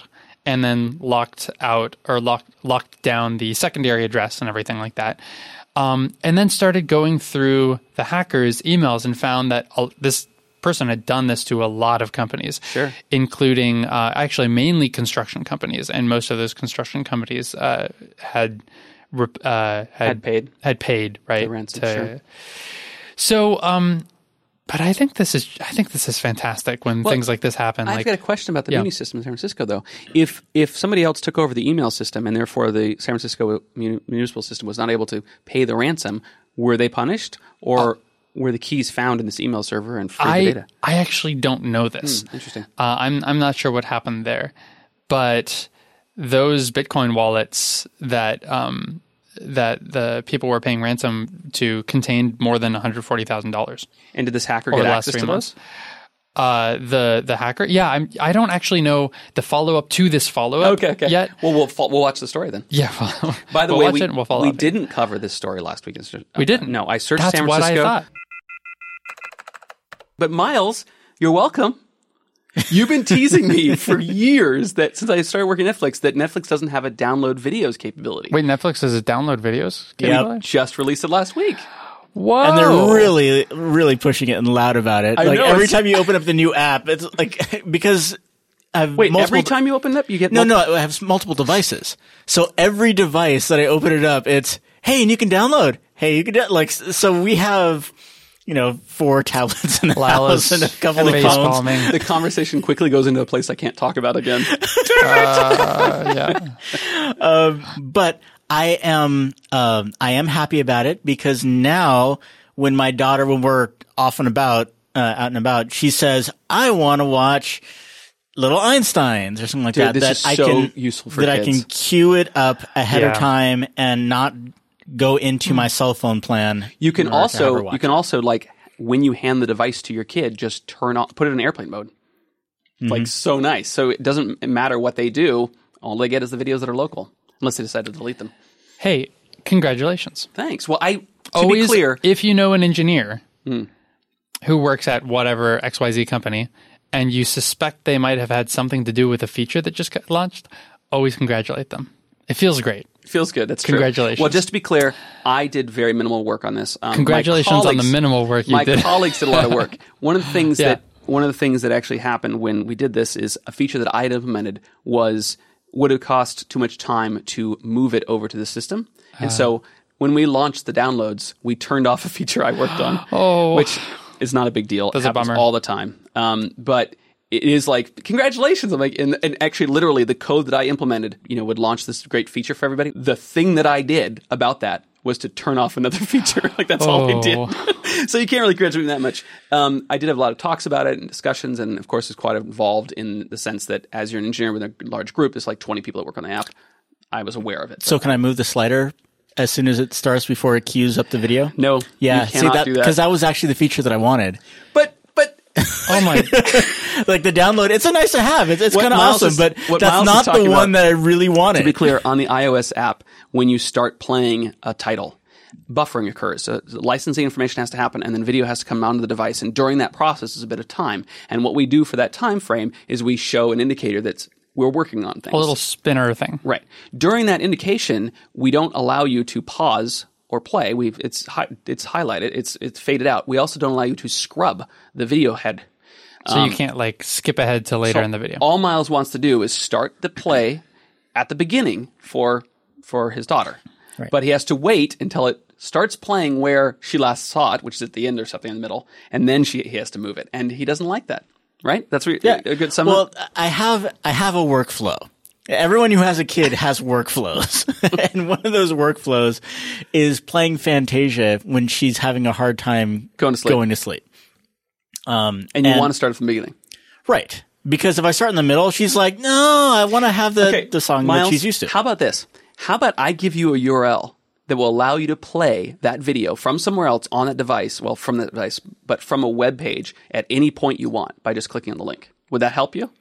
[SPEAKER 2] and then locked down the secondary address and everything like that. And then started going through the hackers' emails and found that this person had done this to a lot of companies, including actually mainly construction companies, and most of those construction companies had paid right
[SPEAKER 1] the ransom,
[SPEAKER 2] So, but I think this is fantastic when things like this happen.
[SPEAKER 1] I've got a question about the Muni system in San Francisco, though. If somebody else took over the email system and therefore the San Francisco municipal system was not able to pay the ransom, were they punished, or were the keys found in this email server and freed the data?
[SPEAKER 2] I actually don't know this.
[SPEAKER 1] Interesting.
[SPEAKER 2] I'm not sure what happened there, but those Bitcoin wallets that the people were paying ransom to contained more than $140,000.
[SPEAKER 1] And did this hacker get access to those?
[SPEAKER 2] The hacker? Yeah, I don't actually know the follow-up to this follow-up yet.
[SPEAKER 1] Well, we'll watch the story then.
[SPEAKER 2] Yeah.
[SPEAKER 1] By the way, we didn't cover this story last week.
[SPEAKER 2] We didn't?
[SPEAKER 1] No, I searched
[SPEAKER 2] That's
[SPEAKER 1] San Francisco.
[SPEAKER 2] What I thought.
[SPEAKER 1] But Miles, you're welcome. You've been teasing me for years that since I started working at Netflix, that Netflix doesn't have a download videos capability.
[SPEAKER 2] Wait, Netflix does a download videos capability?
[SPEAKER 1] Yep. Just released it last week.
[SPEAKER 2] Whoa.
[SPEAKER 3] And they're really, really pushing it and loud about it. Every time you open up the new app, it's like, because
[SPEAKER 1] every time you open it up, you get
[SPEAKER 3] No, I have multiple devices. So every device that I open it up, it's, hey, and you can download. Hey, you can so we have, 4 tablets in the house and a couple of phones.
[SPEAKER 1] The conversation quickly goes into a place I can't talk about again.
[SPEAKER 3] But I am happy about it, because now when we're off and about, out and about, she says, I want to watch Little Einsteins or something like that.
[SPEAKER 1] This is so useful for kids.
[SPEAKER 3] I can queue it up ahead of time and not go into my cell phone plan.
[SPEAKER 1] You can also like when you hand the device to your kid, just put it in airplane mode. It's like so nice. So it doesn't matter what they do. All they get is the videos that are local, unless they decide to delete them.
[SPEAKER 2] Hey, congratulations.
[SPEAKER 1] Thanks. Well, to be clear,
[SPEAKER 2] if you know an engineer who works at whatever XYZ company and you suspect they might have had something to do with a feature that just got launched, always congratulate them. It feels great.
[SPEAKER 1] Feels good. That's true.
[SPEAKER 2] Congratulations.
[SPEAKER 1] Well, just to be clear, I did very minimal work on this.
[SPEAKER 2] Congratulations on the minimal work you did.
[SPEAKER 1] My colleagues did a lot of work. One of the things that actually happened when we did this is a feature that I had implemented would have cost too much time to move it over to the system. And so when we launched the downloads, we turned off a feature I worked on, which is not a big deal.
[SPEAKER 2] That's
[SPEAKER 1] it happens
[SPEAKER 2] a bummer.
[SPEAKER 1] all the time. But it is like, congratulations. I'm like, and actually literally the code that I implemented, would launch this great feature for everybody. The thing that I did about that was to turn off another feature. Like that's all I did. So you can't really congratulate me that much. I did have a lot of talks about it and discussions, and of course it's quite involved in the sense that as you're an engineer with a large group, there's like 20 people that work on the app. I was aware of it.
[SPEAKER 3] So can I move the slider as soon as it starts before it queues up the video?
[SPEAKER 1] No.
[SPEAKER 3] Yeah.
[SPEAKER 1] You cannot do that.
[SPEAKER 3] Because that was actually the feature that I wanted.
[SPEAKER 1] But
[SPEAKER 2] oh my!
[SPEAKER 3] Like the download, it's a nice to have. It's kind of awesome, but that's not the one that I really wanted.
[SPEAKER 1] To be clear, on the iOS app, when you start playing a title, buffering occurs. So licensing information has to happen, and then video has to come onto the device. And during that process is a bit of time. And what we do for that time frame is we show an indicator that's we're working on things.
[SPEAKER 2] A little spinner thing.
[SPEAKER 1] Right. During that indication, we don't allow you to pause or play. It's highlighted. It's faded out. We also don't allow you to scrub the video head.
[SPEAKER 2] So you can't like skip ahead to later in the video.
[SPEAKER 1] All Miles wants to do is start the play at the beginning for his daughter.
[SPEAKER 3] Right.
[SPEAKER 1] But he has to wait until it starts playing where she last saw it, which is at the end or something in the middle, and then he has to move it. And he doesn't like that. Right? That's a good summary.
[SPEAKER 3] Well, I have a workflow. Everyone who has a kid has workflows. And one of those workflows is playing Fantasia when she's having a hard time going to sleep.
[SPEAKER 1] And you want to start from the beginning.
[SPEAKER 3] Right. Because if I start in the middle, she's like, no, I want to have the song
[SPEAKER 1] Miles,
[SPEAKER 3] that she's used to.
[SPEAKER 1] How about this? How about I give you a URL that will allow you to play that video from somewhere else on that device, well, from that device, but from a web page at any point you want by just clicking on the link. Would that help you?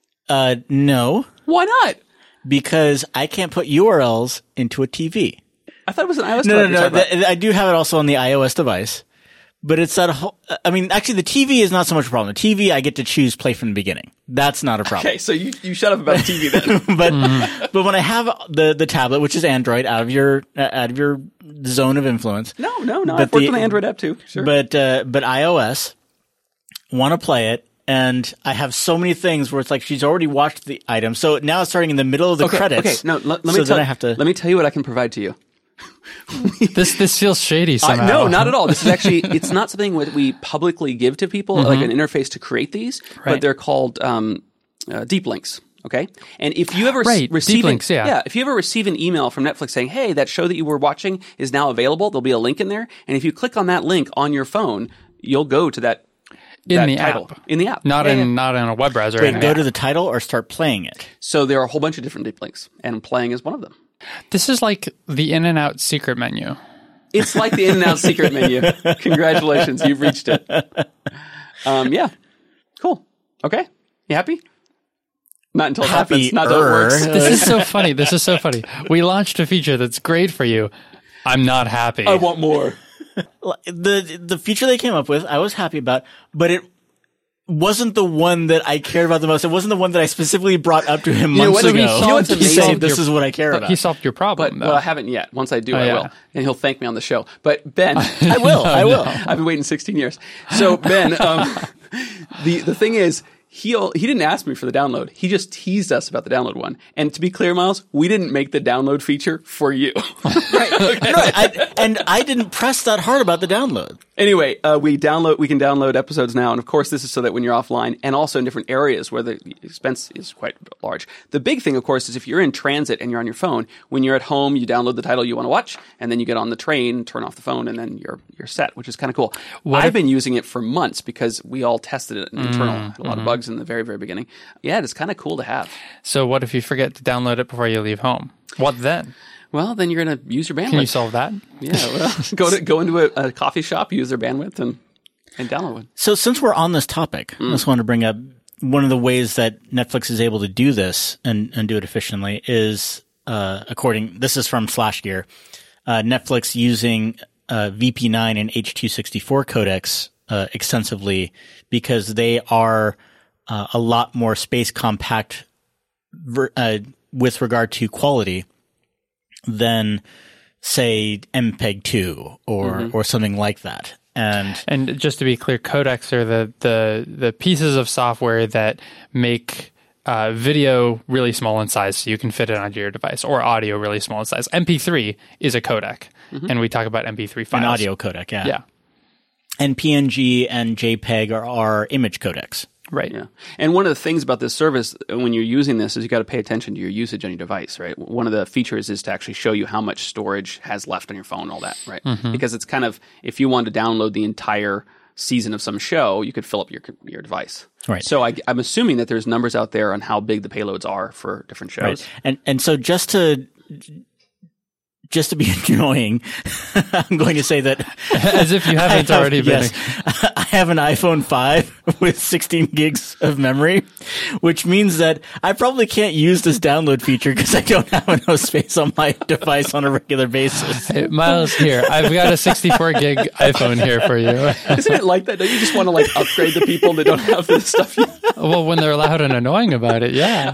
[SPEAKER 3] No.
[SPEAKER 1] Why not?
[SPEAKER 3] Because I can't put URLs into a TV.
[SPEAKER 1] I thought it was an iOS device.
[SPEAKER 3] No. I do have it also on the iOS device, But it's that whole, I mean, actually the TV is not so much a problem. The TV, I get to choose play from the beginning. That's not a problem.
[SPEAKER 1] Okay, so you shut up about the TV then.
[SPEAKER 3] But when I have the tablet, which is Android, out of your zone of influence.
[SPEAKER 1] No. I've worked on the Android app too. Sure.
[SPEAKER 3] But iOS, want to play it. And I have so many things where it's like she's already watched the item. So now it's starting in the middle of the credits.
[SPEAKER 1] Okay, no, let me tell you what I can provide to you.
[SPEAKER 2] This feels shady somehow.
[SPEAKER 1] No, not at all. This is actually, it's not something that we publicly give to people, like an interface to create these, but they're called deep links. Okay, and if you ever receive if you ever receive an email from Netflix saying, "Hey, that show that you were watching is now available," there'll be a link in there, and if you click on that link on your phone, you'll go to that title. In the app,
[SPEAKER 2] not in a web browser.
[SPEAKER 3] Wait, go to the title or start playing it.
[SPEAKER 1] So there are a whole bunch of different deep links, and playing is one of them.
[SPEAKER 2] This is like the In-N-Out secret menu.
[SPEAKER 1] It's like the In-N-Out secret menu. Congratulations, you've reached it. Yeah, cool. Okay, you happy? Not until it happens. Not until it works.
[SPEAKER 2] This is so funny. We launched a feature that's great for you. I'm not happy.
[SPEAKER 1] I want more.
[SPEAKER 3] The feature they came up with, I was happy about, but it wasn't the one that I cared about the most. It wasn't the one that I specifically brought up to him months ago. He said, "This is what I care about."
[SPEAKER 2] He solved your problem.
[SPEAKER 1] Well, I haven't yet. Once I do, I will, and he'll thank me on the show. But Ben,
[SPEAKER 3] I will.
[SPEAKER 1] I've been waiting 16 years. So Ben, the thing is, he didn't ask me for the download. He just teased us about the download one. And to be clear, Miles, we didn't make the download feature for you.
[SPEAKER 3] I didn't press that hard about the download.
[SPEAKER 1] Anyway, we can download episodes now, and of course, this is so that when you're offline, and also in different areas where the expense is quite large. The big thing, of course, is if you're in transit and you're on your phone, when you're at home, you download the title you want to watch, and then you get on the train, turn off the phone, and then you're set, which is kind of cool. I've been using it for months because we all tested it internal. Had a lot of bugs in the very, very beginning. Yeah, it's kind of cool to have.
[SPEAKER 2] So what if you forget to download it before you leave home? What then?
[SPEAKER 1] Well, then you're going to use your bandwidth.
[SPEAKER 2] Can you solve that?
[SPEAKER 1] Yeah, well, go into a coffee shop, use their bandwidth, and download one.
[SPEAKER 3] So since we're on this topic, I just want to bring up one of the ways that Netflix is able to do this and do it efficiently is, this is from SlashGear, Netflix using VP9 and H.264 codecs extensively because they are a lot more space compact with regard to quality than, say, MPEG-2 or something like that.
[SPEAKER 2] And just to be clear, codecs are the pieces of software that make video really small in size so you can fit it onto your device, or audio really small in size. MP3 is a codec, and we talk about MP3 files.
[SPEAKER 3] An audio codec, yeah.
[SPEAKER 2] Yeah.
[SPEAKER 3] And PNG and JPEG are image codecs.
[SPEAKER 2] Right.
[SPEAKER 1] Yeah. And one of the things about this service when you're using this is you got to pay attention to your usage on your device, right? One of the features is to actually show you how much storage has left on your phone, all that, right? Because it's kind of, if you wanted to download the entire season of some show, you could fill up your device.
[SPEAKER 3] Right.
[SPEAKER 1] So I'm assuming that there's numbers out there on how big the payloads are for different shows.
[SPEAKER 3] Right. And so just to be annoying, I'm going to say that
[SPEAKER 2] as if you haven't already been.
[SPEAKER 3] Yes, I have an iPhone 5 with 16 gigs of memory, which means that I probably can't use this download feature because I don't have enough space on my device on a regular basis.
[SPEAKER 2] Hey, Miles, here, I've got a 64 gig iPhone here for you.
[SPEAKER 1] Isn't it like that? Don't you just want to upgrade the people that don't have this stuff?
[SPEAKER 2] Well, when they're loud and annoying about it, yeah.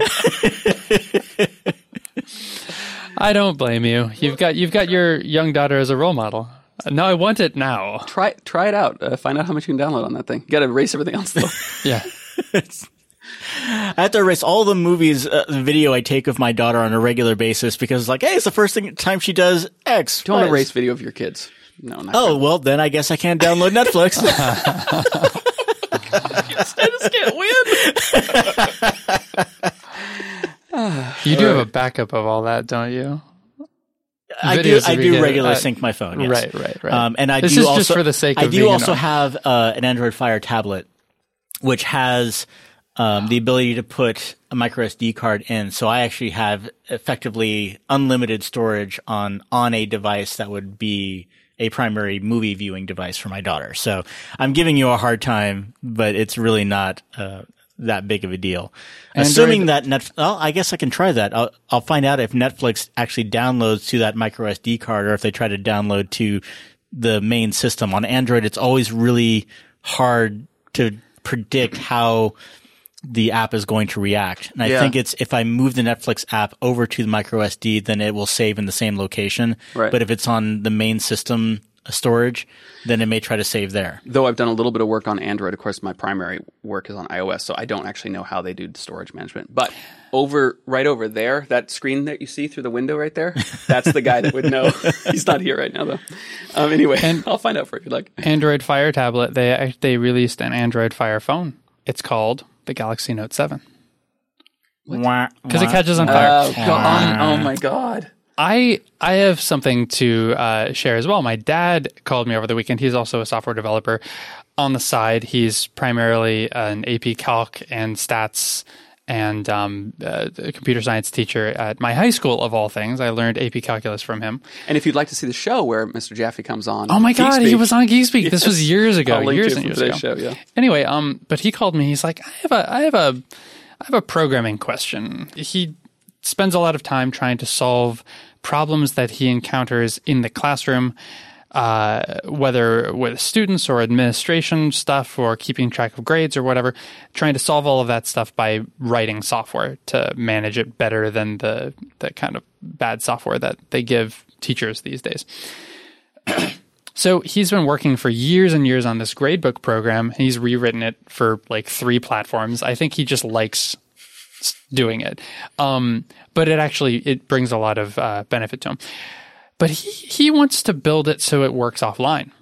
[SPEAKER 2] I don't blame you. You've got your young daughter as a role model. No, I want it now.
[SPEAKER 1] Try it out. Find out how much you can download on that thing. You got to erase everything else though.
[SPEAKER 2] Yeah.
[SPEAKER 3] I have to erase all the movies, video I take of my daughter on a regular basis because it's like, hey, it's the first time she does X.
[SPEAKER 1] Don't erase video of your kids. No, not
[SPEAKER 3] Oh, well, then I guess I can't download Netflix.
[SPEAKER 1] You just can't win.
[SPEAKER 2] You do have a backup of all that, don't you?
[SPEAKER 3] I do regularly sync my phone. Yes.
[SPEAKER 2] Right.
[SPEAKER 3] And
[SPEAKER 2] this is just for the sake of
[SPEAKER 3] I do also have an Android Fire tablet, which has the ability to put a micro SD card in. So I actually have effectively unlimited storage on a device that would be a primary movie viewing device for my daughter. So I'm giving you a hard time, but it's really not that big of a deal. Assuming that I guess I can try that. I'll find out if Netflix actually downloads to that micro SD card or if they try to download to the main system. On Android, it's always really hard to predict how the app is going to react. And I think it's if I move the Netflix app over to the micro SD, then it will save in the same location.
[SPEAKER 1] Right.
[SPEAKER 3] But if it's on the main system storage, then it may try to save there.
[SPEAKER 1] Though I've done a little bit of work on Android. Of course, my primary work is on iOS, so I don't actually know how they do storage management. But right over there, that screen that you see through the window right there, that's the guy that would know. He's not here right now, though. Anyway, I'll find out for you if you'd like.
[SPEAKER 2] Android Fire tablet, they released an Android Fire phone. It's called the Galaxy Note 7. Because it catches on fire.
[SPEAKER 1] Oh my God.
[SPEAKER 2] I have something to share as well. My dad called me over the weekend. He's also a software developer. On the side, he's primarily an AP Calc and Stats and a computer science teacher at my high school, of all things. I learned AP Calculus from him.
[SPEAKER 1] And if you'd like to see the show where Mr. Jaffe comes on.
[SPEAKER 2] Oh my God, he was on Geekspeak. Yes. This was years ago.
[SPEAKER 1] I'll link
[SPEAKER 2] years
[SPEAKER 1] to
[SPEAKER 2] and years
[SPEAKER 1] today's
[SPEAKER 2] ago.
[SPEAKER 1] Show, yeah.
[SPEAKER 2] Anyway, but he called me. He's like, I have a programming question. He spends a lot of time trying to solve problems that he encounters in the classroom, whether with students or administration stuff or keeping track of grades or whatever, trying to solve all of that stuff by writing software to manage it better than the kind of bad software that they give teachers these days. So he's been working for years and years on this gradebook program. He's rewritten it for like 3 platforms. I think he just likes doing it. But it brings a lot of benefit to him. But he wants to build it so it works offline.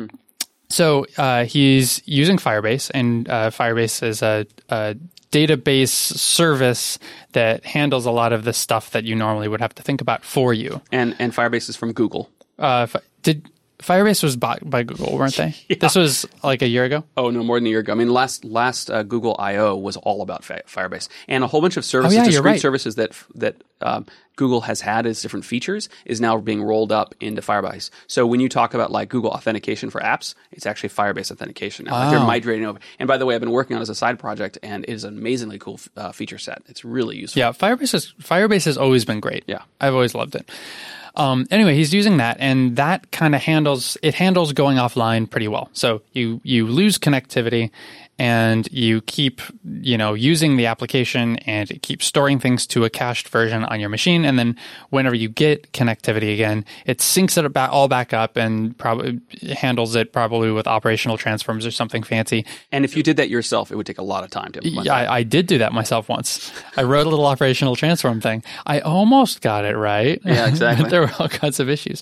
[SPEAKER 2] So he's using Firebase, and Firebase is a database service that handles a lot of the stuff that you normally would have to think about for you.
[SPEAKER 1] And Firebase is from Google.
[SPEAKER 2] Firebase was bought by Google, weren't they? Yeah. This was like a year ago?
[SPEAKER 1] Oh, no, more than a year ago. I mean, last Google I/O was all about Firebase. And a whole bunch of services, discrete services that Google has had as different features is now being rolled up into Firebase. So when you talk about like Google authentication for apps, it's actually Firebase authentication now. Like they're migrating over. And by the way, I've been working on it as a side project, and it is an amazingly cool feature set. It's really useful.
[SPEAKER 2] Yeah, Firebase has always been great.
[SPEAKER 1] Yeah.
[SPEAKER 2] I've always loved it. Anyway, he's using that, and that kind of handles going offline pretty well. So you lose connectivity, and you keep using the application, and it keeps storing things to a cached version on your machine. And then whenever you get connectivity again, it syncs it all back up and probably handles it probably with operational transforms or something fancy.
[SPEAKER 1] And if you did that yourself, it would take a lot of time to implement.
[SPEAKER 2] Yeah, I did do that myself once. I wrote a little operational transform thing. I almost got it right.
[SPEAKER 1] Yeah, exactly.
[SPEAKER 2] But there were all kinds of issues.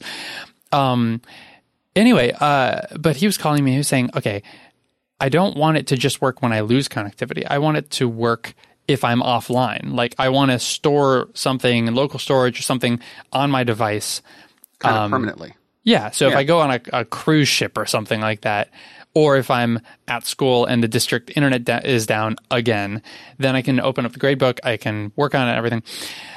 [SPEAKER 2] Anyway, but he was calling me. He was saying, okay, I don't want it to just work when I lose connectivity. I want it to work if I'm offline. Like I want to store something in local storage or something on my device.
[SPEAKER 1] Kind of permanently.
[SPEAKER 2] Yeah. So if I go on a cruise ship or something like that, or if I'm at school and the district internet is down again, then I can open up the gradebook. I can work on it and everything.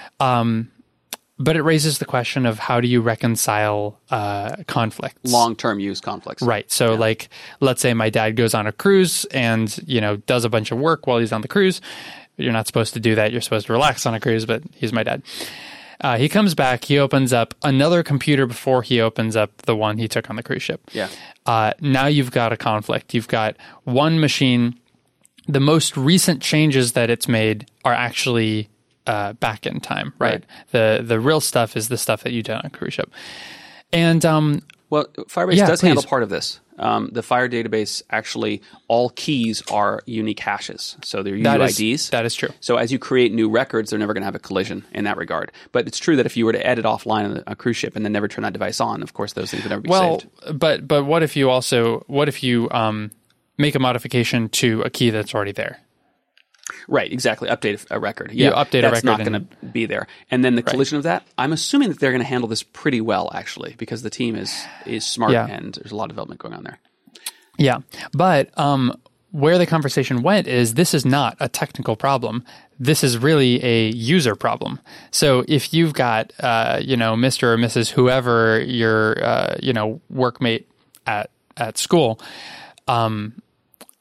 [SPEAKER 2] But it raises the question of how do you reconcile conflicts?
[SPEAKER 1] Long-term use conflicts.
[SPEAKER 2] Right. So like, let's say my dad goes on a cruise and, does a bunch of work while he's on the cruise. You're not supposed to do that. You're supposed to relax on a cruise, but he's my dad. He comes back. He opens up another computer before he opens up the one he took on the cruise ship.
[SPEAKER 1] Yeah.
[SPEAKER 2] Now you've got a conflict. You've got one machine. The most recent changes that it's made are actually back in time, right? The real stuff is the stuff that you did on a cruise ship. And
[SPEAKER 1] well, Firebase does handle part of this. The Fire database, actually, all keys are unique hashes. So they're UIDs.
[SPEAKER 2] That is true.
[SPEAKER 1] So as you create new records, they're never going to have a collision in that regard. But it's true that if you were to edit offline on a cruise ship and then never turn that device on, of course, those things would never be saved.
[SPEAKER 2] But what if you make a modification to a key that's already there?
[SPEAKER 1] Right, exactly. Update a record. Yeah,
[SPEAKER 2] you update a record.
[SPEAKER 1] That's not going to be there. And then the collision of that, I'm assuming that they're going to handle this pretty well, actually, because the team is smart and there's a lot of development going on there.
[SPEAKER 2] Yeah, but where the conversation went is this is not a technical problem. This is really a user problem. So if you've got, Mr. or Mrs. whoever your, workmate at school,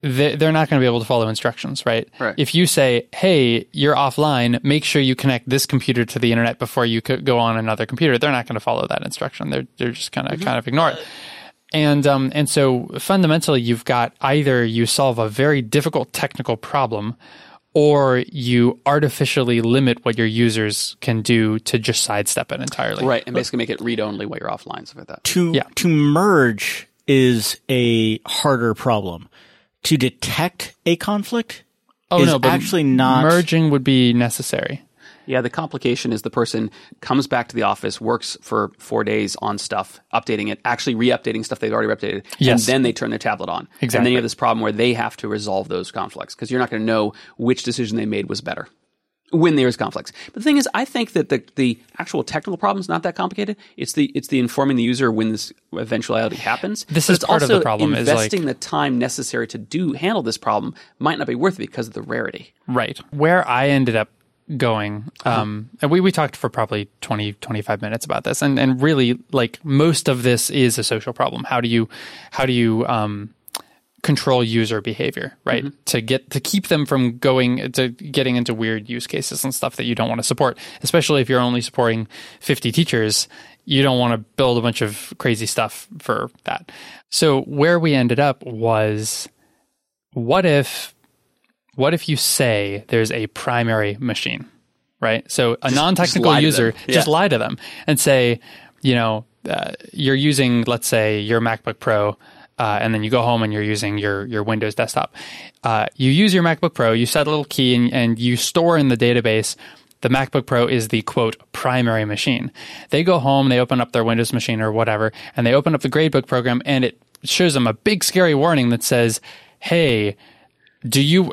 [SPEAKER 2] they're not going to be able to follow instructions, right?
[SPEAKER 1] Right.
[SPEAKER 2] If you say, hey, you're offline, make sure you connect this computer to the internet before you could go on another computer, they're not going to follow that instruction. They're just going to kind of ignore it. And so fundamentally, you've got either you solve a very difficult technical problem, or you artificially limit what your users can do to just sidestep it entirely.
[SPEAKER 1] Right, and basically make it read-only while you're offline, stuff like that.
[SPEAKER 3] To merge is a harder problem. To detect a conflict is actually not...
[SPEAKER 2] Merging would be necessary.
[SPEAKER 1] Yeah, the complication is the person comes back to the office, works for 4 days on stuff, updating it, actually re-updating stuff they've already updated, and then they turn their tablet on.
[SPEAKER 2] Exactly.
[SPEAKER 1] And then you have this problem where they have to resolve those conflicts because you're not going to know which decision they made was better when there's conflicts. But the thing is, I think that the actual technical problem is not that complicated. It's the informing the user when this eventuality happens.
[SPEAKER 2] This is part of the problem.
[SPEAKER 1] Investing the time necessary to handle this problem might not be worth it because of the rarity.
[SPEAKER 2] Right. Where I ended up going, and we talked for probably 20, 25 minutes about this, and really, like, most of this is a social problem. How do you control user behavior, right? Mm-hmm. To keep them from getting into weird use cases and stuff that you don't want to support, especially if you're only supporting 50 teachers. You don't want to build a bunch of crazy stuff for that. So where we ended up was, what if you say there's a primary machine, right? So a non-technical user, just lie to them and say, you're using, let's say, your MacBook Pro, and then you go home and you're using your Windows desktop. You use your MacBook Pro, you set a little key, and you store in the database the MacBook Pro is the, quote, primary machine. They go home, they open up their Windows machine or whatever, and they open up the gradebook program, and it shows them a big scary warning that says, hey, you're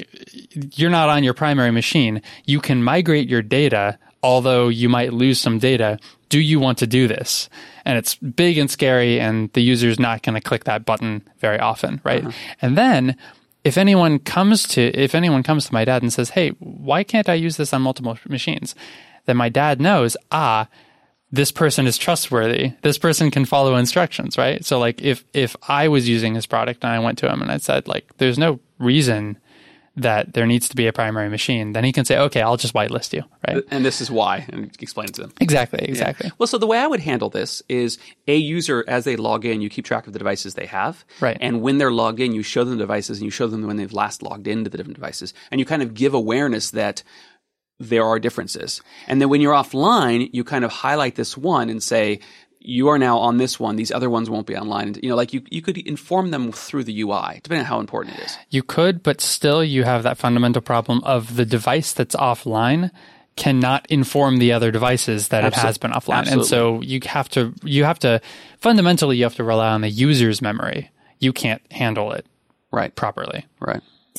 [SPEAKER 2] not on your primary machine. You can migrate your data, although you might lose some data. Do you want to do this? And it's big and scary, and the user's not going to click that button very often, right? Uh-huh. And then if anyone comes to my dad and says, hey, why can't I use this on multiple machines? Then my dad knows, this person is trustworthy. This person can follow instructions, right? So like if I was using his product and I went to him and I said, like, there's no reason that there needs to be a primary machine, then he can say, okay, I'll just whitelist you, right?
[SPEAKER 1] And this is why, and explain it to them.
[SPEAKER 2] Exactly.
[SPEAKER 1] Yeah. Well, so the way I would handle this is a user, as they log in, you keep track of the devices they have.
[SPEAKER 2] Right.
[SPEAKER 1] And when they're logged in, you show them the devices and you show them when they've last logged into the different devices. And you kind of give awareness that there are differences. And then when you're offline, you kind of highlight this one and say, you are now on this one. These other ones won't be online. You could inform them through the UI, depending on how important it is.
[SPEAKER 2] You could, but still you have that fundamental problem of the device that's offline cannot inform the other devices that it has been offline.
[SPEAKER 1] Absolutely.
[SPEAKER 2] And so you have to fundamentally rely on the user's memory. You can't handle it properly.
[SPEAKER 1] Right.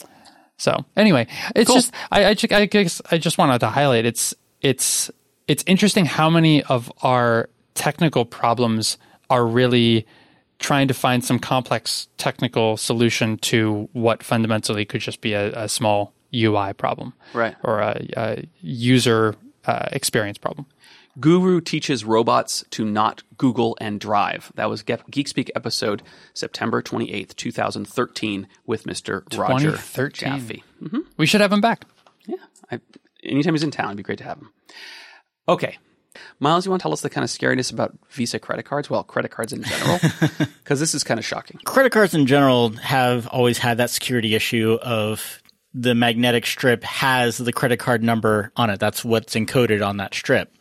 [SPEAKER 2] So anyway, it's
[SPEAKER 1] cool.
[SPEAKER 2] just I guess I just wanted to highlight it's interesting how many of our technical problems are really trying to find some complex technical solution to what fundamentally could just be a small UI problem,
[SPEAKER 1] right?
[SPEAKER 2] Or a user experience problem.
[SPEAKER 1] Guru teaches robots to not Google and drive. That was GeekSpeak episode September 28th, 2013 with Mr. Roger Jaffe.
[SPEAKER 2] Mm-hmm. We should have him back.
[SPEAKER 1] Yeah. Anytime he's in town, it'd be great to have him. Okay. Miles, you want to tell us the kind of scariness about Visa credit cards? Well, credit cards in general, because this is kind of shocking.
[SPEAKER 3] Credit cards in general have always had that security issue of the magnetic strip has the credit card number on it. That's what's encoded on that strip.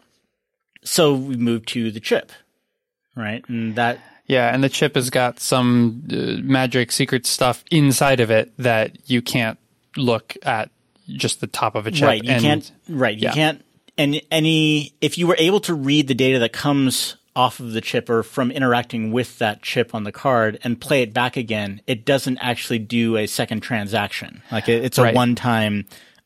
[SPEAKER 3] So we moved to the chip, right? And
[SPEAKER 2] and the chip has got some magic secret stuff inside of it that you can't look at just the top of a chip.
[SPEAKER 3] Right. You can't. And if you were able to read the data that comes off of the chip or from interacting with that chip on the card and play it back again, it doesn't actually do a second transaction. Like it's a one-time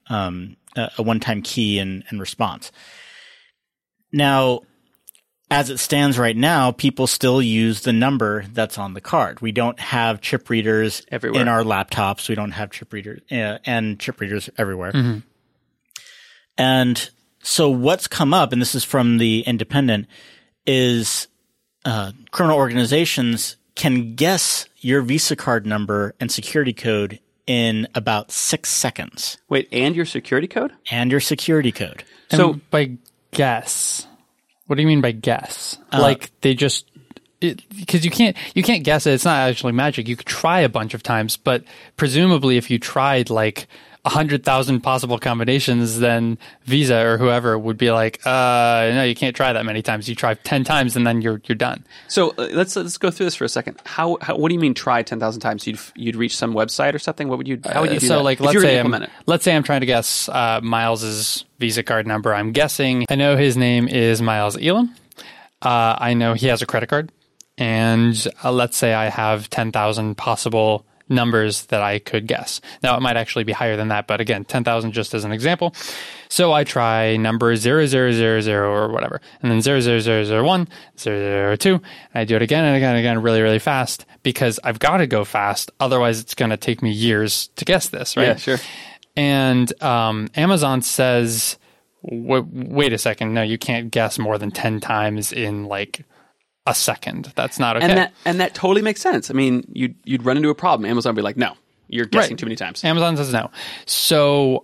[SPEAKER 3] key and response. Now, as it stands right now, people still use the number that's on the card. We don't have chip readers
[SPEAKER 1] everywhere
[SPEAKER 3] in our laptops. We don't have chip readers and chip readers everywhere.
[SPEAKER 2] Mm-hmm.
[SPEAKER 3] And so what's come up, and this is from the Independent, is criminal organizations can guess your Visa card number and security code in about 6 seconds.
[SPEAKER 1] Wait, and your security code?
[SPEAKER 3] And your security code.
[SPEAKER 2] So by guess, what do you mean by guess? Like they just, because you can't guess it. It's not actually magic. You could try a bunch of times, but presumably if you tried like 100,000 possible combinations, then Visa or whoever would be like, no, you can't try that many times. You try 10 times and then you're done.
[SPEAKER 1] So let's go through this for a second. How what do you mean try 10,000 times? You'd reach some website or something? How would you do
[SPEAKER 2] so
[SPEAKER 1] that?
[SPEAKER 2] Like let's say I'm trying to guess Miles's Visa card number. I'm guessing. I know his name is Miles Elam. I know he has a credit card, and let's say I have 10,000 possible numbers that I could guess. Now, it might actually be higher than that, but again, 10,000 just as an example. So I try number 0000 or whatever, and then 00001, 002, and I do it again and again and again really, really fast because I've got to go fast. Otherwise, it's going to take me years to guess this, right?
[SPEAKER 1] Yeah, sure.
[SPEAKER 2] And Amazon says, wait a second, no, you can't guess more than 10 times in like a second. That's not okay.
[SPEAKER 1] And that totally makes sense. I mean, you'd run into a problem. Amazon would be like, no, you're guessing too many times.
[SPEAKER 2] Amazon says no. So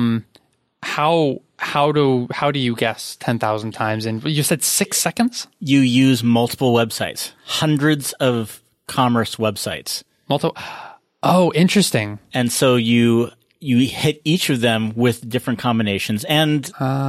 [SPEAKER 2] how do you guess 10,000 times in, you said 6 seconds?
[SPEAKER 3] You use multiple websites, hundreds of commerce websites.
[SPEAKER 2] Oh, interesting.
[SPEAKER 3] And so you hit each of them with different combinations, and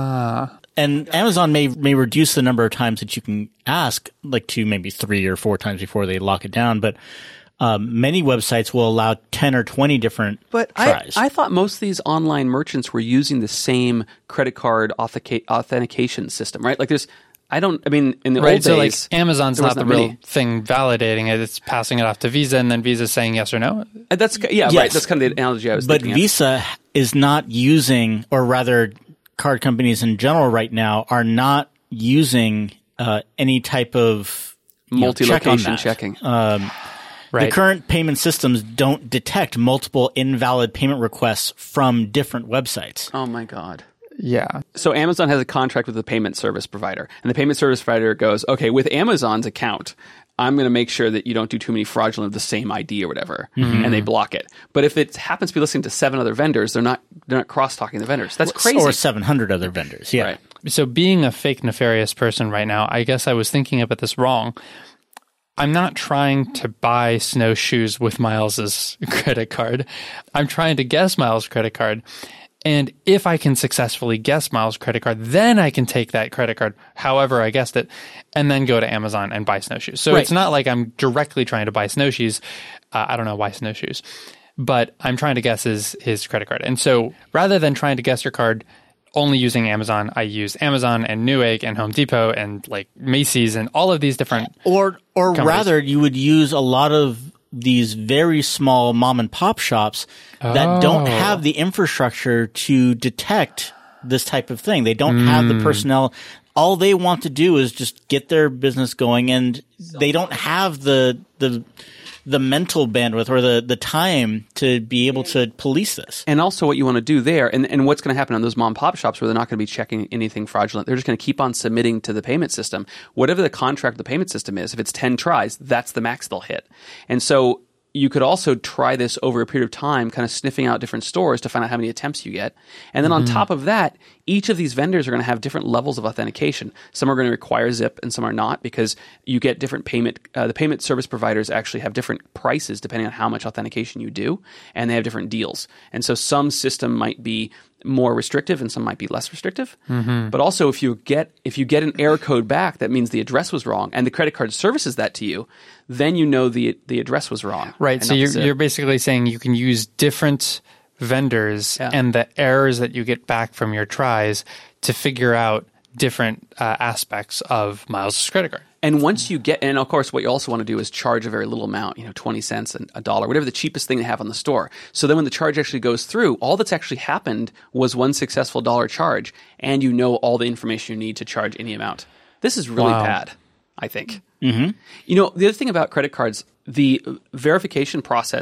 [SPEAKER 3] Amazon may reduce the number of times that you can ask, like to maybe 3 or 4 times before they lock it down. But many websites will allow 10 or 20 different tries.
[SPEAKER 1] I thought most of these online merchants were using the same credit card authentication system, right? Like in the old days,
[SPEAKER 2] so like Amazon's not the real thing validating it. It's passing it off to Visa, and then Visa's saying yes or no.
[SPEAKER 1] Right. That's kind of the analogy I was thinking.
[SPEAKER 3] But Visa is not using, or rather, card companies in general right now are not using any type of
[SPEAKER 1] multi-location checking.
[SPEAKER 3] The current payment systems don't detect multiple invalid payment requests from different websites.
[SPEAKER 1] Oh my God.
[SPEAKER 2] Yeah.
[SPEAKER 1] So Amazon has a contract with the payment service provider, and the payment service provider goes, okay, with Amazon's account, I'm going to make sure that you don't do too many fraudulent of the same ID or whatever, and they block it. But if it happens to be listening to 7 other vendors, they're not cross-talking the vendors. That's crazy.
[SPEAKER 3] Or 700 other vendors, yeah.
[SPEAKER 1] Right.
[SPEAKER 2] So being a fake nefarious person right now, I guess I was thinking about this wrong. I'm not trying to buy snowshoes with Miles's credit card. I'm trying to guess Miles' credit card. And if I can successfully guess Miles' credit card, then I can take that credit card, however I guessed it, and then go to Amazon and buy snowshoes. So It's not like I'm directly trying to buy snowshoes. I don't know why snowshoes. But I'm trying to guess his credit card. And so rather than trying to guess your card only using Amazon, I use Amazon and Newegg and Home Depot and like Macy's and all of these different
[SPEAKER 3] Or
[SPEAKER 2] companies.
[SPEAKER 3] Rather, you would use a lot of these very small mom and pop shops that don't have the infrastructure to detect this type of thing. They don't have the personnel. All they want to do is just get their business going, and they don't have the mental bandwidth or the time to be able to police this.
[SPEAKER 1] And also what you want to do there, and what's going to happen on those mom and pop shops where they're not going to be checking anything fraudulent. They're just going to keep on submitting to the payment system. Whatever the contract of the payment system is, if it's 10 tries, that's the max they'll hit. And so you could also try this over a period of time, kind of sniffing out different stores to find out how many attempts you get. And then on top of that, each of these vendors are going to have different levels of authentication. Some are going to require zip and some are not, because you get different payment. The payment service providers actually have different prices depending on how much authentication you do, and they have different deals. And so some system might be more restrictive and some might be less restrictive. But also if you get an error code back that means the address was wrong and the credit card services that to you, then you know the address was wrong.
[SPEAKER 2] Right. So you're basically saying you can use different vendors and the errors that you get back from your tries to figure out different aspects of Miles' credit card.
[SPEAKER 1] And once you get, and of course, what you also want to do is charge a very little amount, 20 cents and $1, whatever the cheapest thing they have on the store. So then when the charge actually goes through, all that's actually happened was one successful dollar charge, and you know all the information you need to charge any amount. This is really bad, I think. The other thing about credit cards, the verification process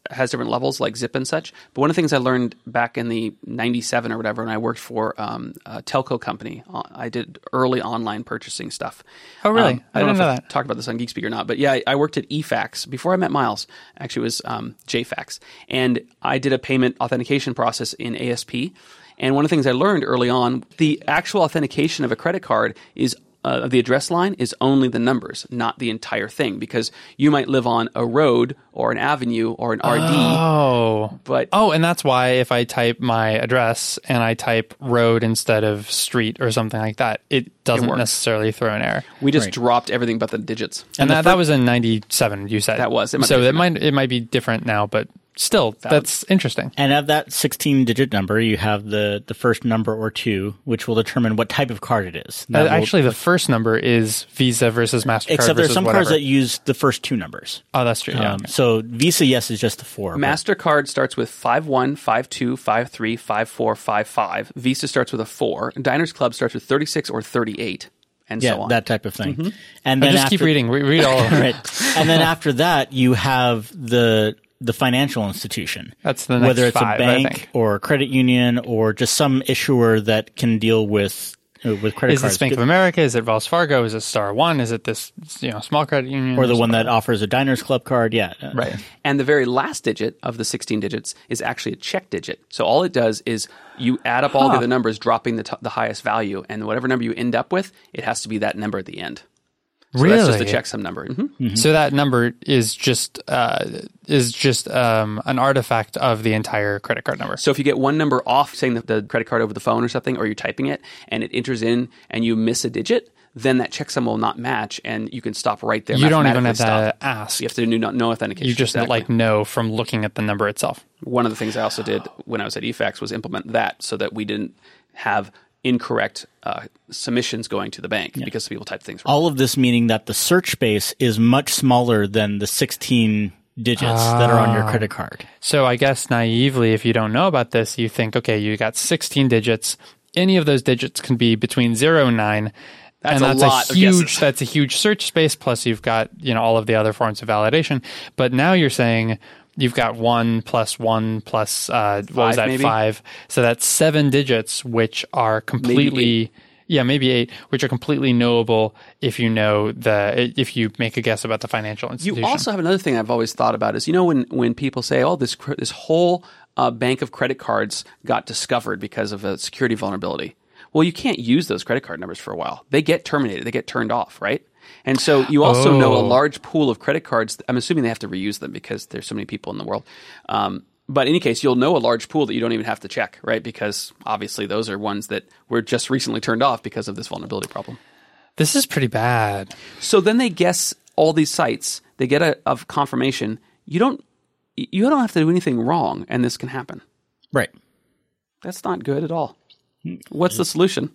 [SPEAKER 1] has different levels like zip and such. But one of the things I learned back in the 97 or whatever when I worked for a telco company, I did early online purchasing stuff.
[SPEAKER 2] Oh, really?
[SPEAKER 1] I don't know if I talked about this on GeekSpeak or not, but yeah, I worked at eFax before I met Miles. Actually, it was JFax. And I did a payment authentication process in ASP. And one of the things I learned early on, the actual authentication of a credit card is the address line is only the numbers, not the entire thing, because you might live on a road or an avenue or an RD.
[SPEAKER 2] And that's why if I type my address and I type road instead of street or something like that, it doesn't necessarily throw an error.
[SPEAKER 1] We just dropped everything but the digits.
[SPEAKER 2] And that was in 97, you said.
[SPEAKER 1] That was.
[SPEAKER 2] It might be different now, but still, that's interesting.
[SPEAKER 3] And of that 16-digit number, you have the first number or two, which will determine what type of card it is.
[SPEAKER 2] Actually, the first number is Visa versus MasterCard.
[SPEAKER 3] Except there's some cards that use the first two numbers.
[SPEAKER 2] Oh, that's true. Yeah.
[SPEAKER 3] So Visa, yes, is just the 4.
[SPEAKER 1] MasterCard starts with 51, 52, 53, 54, 55. Visa starts with a 4. Diners Club starts with 36 or 38. And so on.
[SPEAKER 3] That type of thing.
[SPEAKER 2] Mm-hmm. And then keep reading. Read all of it.
[SPEAKER 3] Right. And then after that, you have the financial institution.
[SPEAKER 2] That's the next
[SPEAKER 3] whether it's
[SPEAKER 2] five,
[SPEAKER 3] a bank or a credit union or just some issuer that can deal with credit cards.
[SPEAKER 2] Is this Bank of America? Is it Wells Fargo? Is it Star One? Is it this small credit union?
[SPEAKER 3] Or the one that offers a Diners Club card? Yeah.
[SPEAKER 2] Right.
[SPEAKER 1] And the very last digit of the 16 digits is actually a check digit. So all it does is you add up all the other numbers, dropping the highest value, and whatever number you end up with, it has to be that number at the end. So
[SPEAKER 2] really?
[SPEAKER 1] That's just a checksum number. Mm-hmm.
[SPEAKER 2] Mm-hmm. So that number is just an artifact of the entire credit card number.
[SPEAKER 1] So if you get one number off, saying the credit card over the phone or something, or you're typing it and it enters in and you miss a digit, then that checksum will not match, and you can stop right there.
[SPEAKER 2] You don't even have to ask.
[SPEAKER 1] You have to do no authentication.
[SPEAKER 2] You just know from looking at the number itself.
[SPEAKER 1] One of the things I also did when I was at eFax was implement that so that we didn't have incorrect submissions going to the bank because people type things wrong.
[SPEAKER 3] All of this meaning that the search space is much smaller than the 16 digits that are on your credit card.
[SPEAKER 2] So I guess naively, if you don't know about this, you think, okay, you got 16 digits. Any of those digits can be between 0 and 9.
[SPEAKER 1] That's a
[SPEAKER 2] huge search space. Plus you've got, all of the other forms of validation. But now you're saying you've got 1 plus 1 plus, what was that,
[SPEAKER 1] maybe?
[SPEAKER 2] 5. So that's 7 digits, which are completely, maybe 8, which are completely knowable if you make a guess about the financial institution.
[SPEAKER 1] You also have another thing I've always thought about is, when people say, oh, this whole bank of credit cards got discovered because of a security vulnerability. Well, you can't use those credit card numbers for a while. They get terminated. They get turned off, right? And so you also know a large pool of credit cards. I'm assuming they have to reuse them because there's so many people in the world. But in any case, you'll know a large pool that you don't even have to check, right? Because obviously those are ones that were just recently turned off because of this vulnerability problem.
[SPEAKER 2] This is pretty bad.
[SPEAKER 1] So then they guess all these sites. They get a confirmation. You don't have to do anything wrong, and this can happen.
[SPEAKER 3] Right.
[SPEAKER 1] That's not good at all. What's the solution?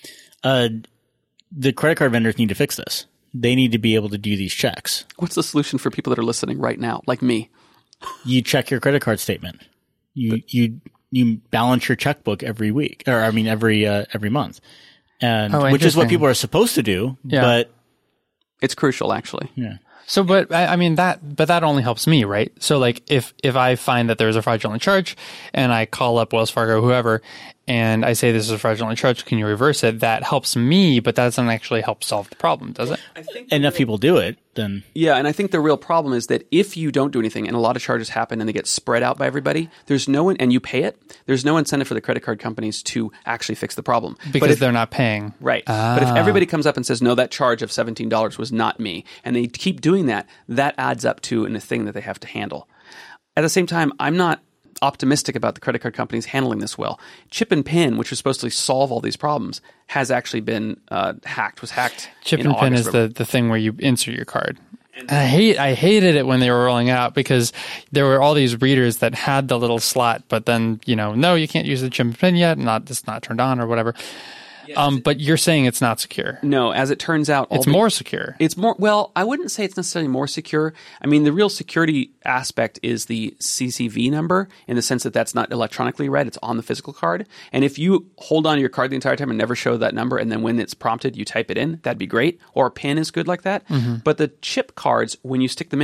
[SPEAKER 3] The credit card vendors need to fix this. They need to be able to do these checks.
[SPEAKER 1] What's the solution for people that are listening right now, like me?
[SPEAKER 3] You check your credit card statement. You balance your checkbook every week, or every month, and which is what people are supposed to do. Yeah. But
[SPEAKER 1] it's crucial, actually.
[SPEAKER 3] Yeah.
[SPEAKER 2] So, but that only helps me, right? So, like, if I find that there's a fraudulent charge, and I call up Wells Fargo, whoever, and I say this is a fraudulent charge, can you reverse it? That helps me, but that doesn't actually help solve the problem, does it?
[SPEAKER 3] I think enough people do it, then
[SPEAKER 1] yeah. And I think the real problem is that if you don't do anything, and a lot of charges happen, and they get spread out by everybody, and you pay it, there's no incentive for the credit card companies to actually fix the problem
[SPEAKER 2] because they're not paying,
[SPEAKER 1] right? But if everybody comes up and says, no, that charge of $17 was not me, and they keep doing that, that adds up to a thing that they have to handle. At the same time, I'm not optimistic about the credit card companies handling this well. Chip and PIN, which was supposed to solve all these problems, has actually been hacked. Was hacked.
[SPEAKER 2] Chip and PIN is the thing where you insert your card. And I hated it when they were rolling out because there were all these readers that had the little slot, but then no, you can't use the chip and PIN yet. It's not turned on or whatever. But you're saying it's not secure.
[SPEAKER 1] No, as it turns out,
[SPEAKER 2] it's more secure.
[SPEAKER 1] It's more, well, I wouldn't say it's necessarily more secure. I mean, the real security aspect is the CCV number in the sense that that's not electronically read. It's on the physical card. And if you hold on to your card the entire time and never show that number, and then when it's prompted, you type it in, that'd be great. Or a PIN is good like that. Mm-hmm. But the chip cards, when you stick them in,